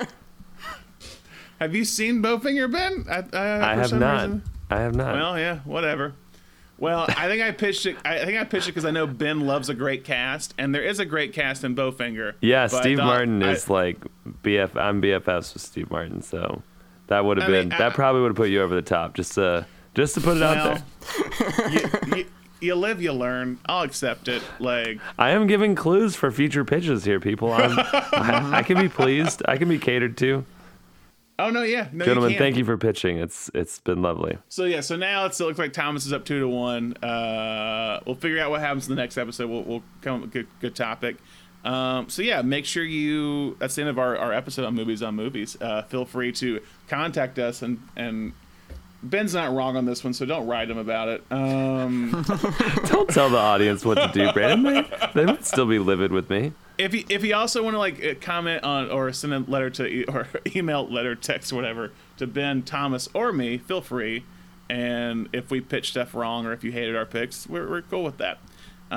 S2: have you seen Bowfinger, Ben? I, I,
S3: I
S2: for
S3: have
S2: some
S3: not.
S2: reason-
S3: I have not.
S2: Well, yeah, whatever. Well, I think I pitched it. I think I pitched it because I know Ben loves a great cast, and there is a great cast in Bowfinger.
S3: yeah,
S2: but I
S3: Steve
S2: thought-
S3: Martin
S2: I-
S3: is like B F. I'm B F Fs with Steve Martin, so that would have
S2: I
S3: been
S2: mean,
S3: that
S2: I-
S3: probably would have put you over the top. Just to just to put it out
S2: well,
S3: there.
S2: you, you, you live, you learn. I'll accept it. Like,
S3: I am giving clues for future pitches here, people. I'm, I, I can be pleased. I can be catered to.
S2: oh no, yeah, no,
S3: Gentlemen,
S2: you can't.
S3: thank you for pitching. It's it's been lovely.
S2: So yeah, so now it's, it looks like Thomas is up two to one. Uh, we'll figure out what happens in the next episode. We'll, we'll come up with a good, good topic. Um, so yeah, make sure you. That's the end of our, our episode on Movies on Movies. Uh, feel free to contact us and and Ben's not wrong on this one, so don't write him about it. Um,
S3: Don't tell the audience what to do, Brandon. They, they would still be livid with me.
S2: if you if you also want to like uh, comment on or send a letter to e- or email, letter, text, whatever to Ben, Thomas, or me, feel free. And if we pitch stuff wrong or if you hated our picks, we're we're cool with that.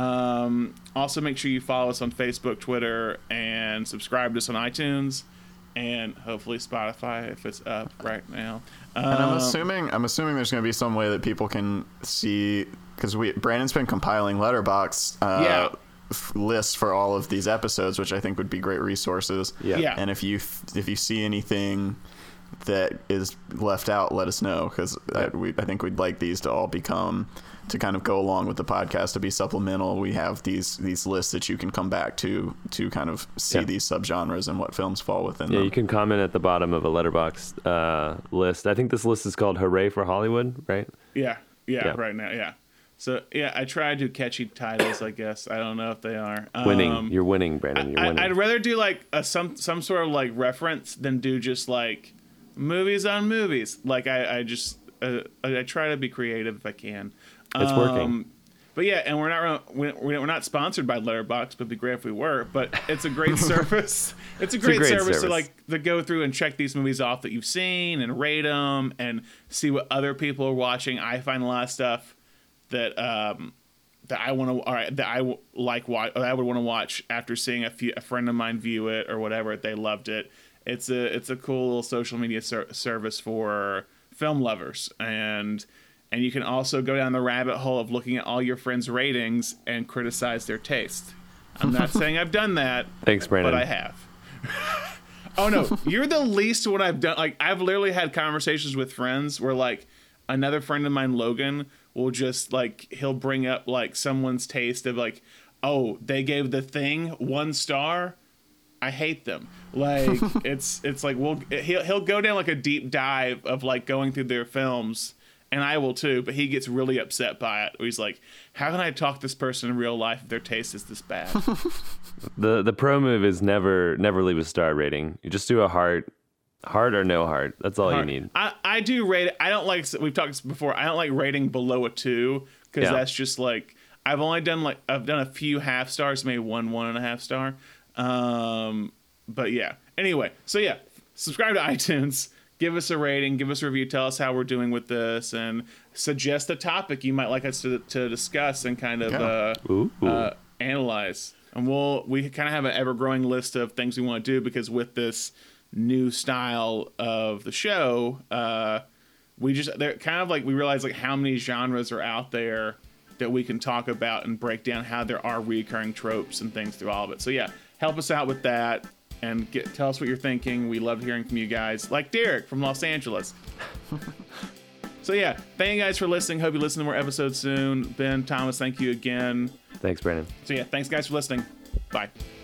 S2: Um, also, make sure you follow us on Facebook, Twitter, and subscribe to us on iTunes, and hopefully Spotify if it's up right now. Um,
S1: And I'm assuming I'm assuming there's going to be some way that people can see because we Brandon's been compiling Letterboxd uh,
S2: Yeah.
S1: f- lists for all of these episodes, which I think would be great resources.
S3: Yeah.
S2: Yeah.
S1: And if you f- if you see anything that is left out, let us know because I, we I think we'd like these to all become to kind of go along with the podcast to be supplemental. We have these these lists that you can come back to to kind of see
S3: Yeah.
S1: these subgenres and what films fall within
S3: Yeah,
S1: them.
S3: you can comment at the bottom of a letterbox uh, list. I think this list is called Hooray for Hollywood, right?
S2: Yeah, yeah,
S3: Yeah.
S2: right now, yeah. So yeah, I try to do catchy titles. I guess I don't know if they are
S3: Winning.
S2: Um,
S3: You're winning, Brandon. You're
S2: I,
S3: winning.
S2: I'd rather do like a, some some sort of like reference than do just like movies on movies. Like I, I just uh, I, I try to be creative if I can.
S3: It's working.
S2: But yeah, and we're not we're we're not sponsored by Letterboxd, but it'd be great if we were. But it's a great service. It's a great,
S3: great
S2: service,
S3: service.
S2: to like to go through and check these movies off that you've seen and rate them and see what other people are watching. I find a lot of stuff that um that I want to all right that I w- like watch I would want to watch after seeing a few, a friend of mine view it or whatever. They loved it. It's a it's a cool little social media ser- service for film lovers and. And you can also go down the rabbit hole of looking at all your friends' ratings and criticize their taste. I'm not saying I've done that,
S3: Thanks, Brandon.
S2: but I have. Oh no, you're the least what I've done. Like I've literally had conversations with friends where like another friend of mine, Logan, will just like he'll bring up like someone's taste of like, oh, they gave The Thing one star. I hate them. Like it's it's like we'll he'll he'll go down like a deep dive of like going through their films. and I will too, but he gets really upset by it. He's like, how can I talk this person in real life if their taste is this bad?
S3: The the pro move is never never leave a star rating. You just do a heart, heart or no heart. That's all
S2: Heart.
S3: you need.
S2: I, I do rate it. I don't like, we've talked before, I don't like rating below a two, because
S3: Yeah.
S2: that's just like, I've only done like, I've done a few half stars, maybe one, one and a half star. Um, but yeah. Anyway, so yeah, subscribe to iTunes. Give us a rating, give us a review, tell us how we're doing with this, and suggest a topic you might like us to, to discuss and kind of
S1: Yeah.
S2: uh,
S3: Ooh.
S2: uh, analyze. And we'll we kind of have an ever-growing list of things we want to do, because with this new style of the show, uh, we just they're kind of like we realize like how many genres are out there that we can talk about and break down how there are recurring tropes and things through all of it. So yeah, help us out with that. And get, tell us what you're thinking. We love hearing from you guys, like Derek from Los Angeles. So yeah, thank you guys for listening. Hope you listen to more episodes soon. Ben, Thomas, thank you again.
S3: Thanks, Brandon.
S2: So yeah, thanks guys for listening. Bye.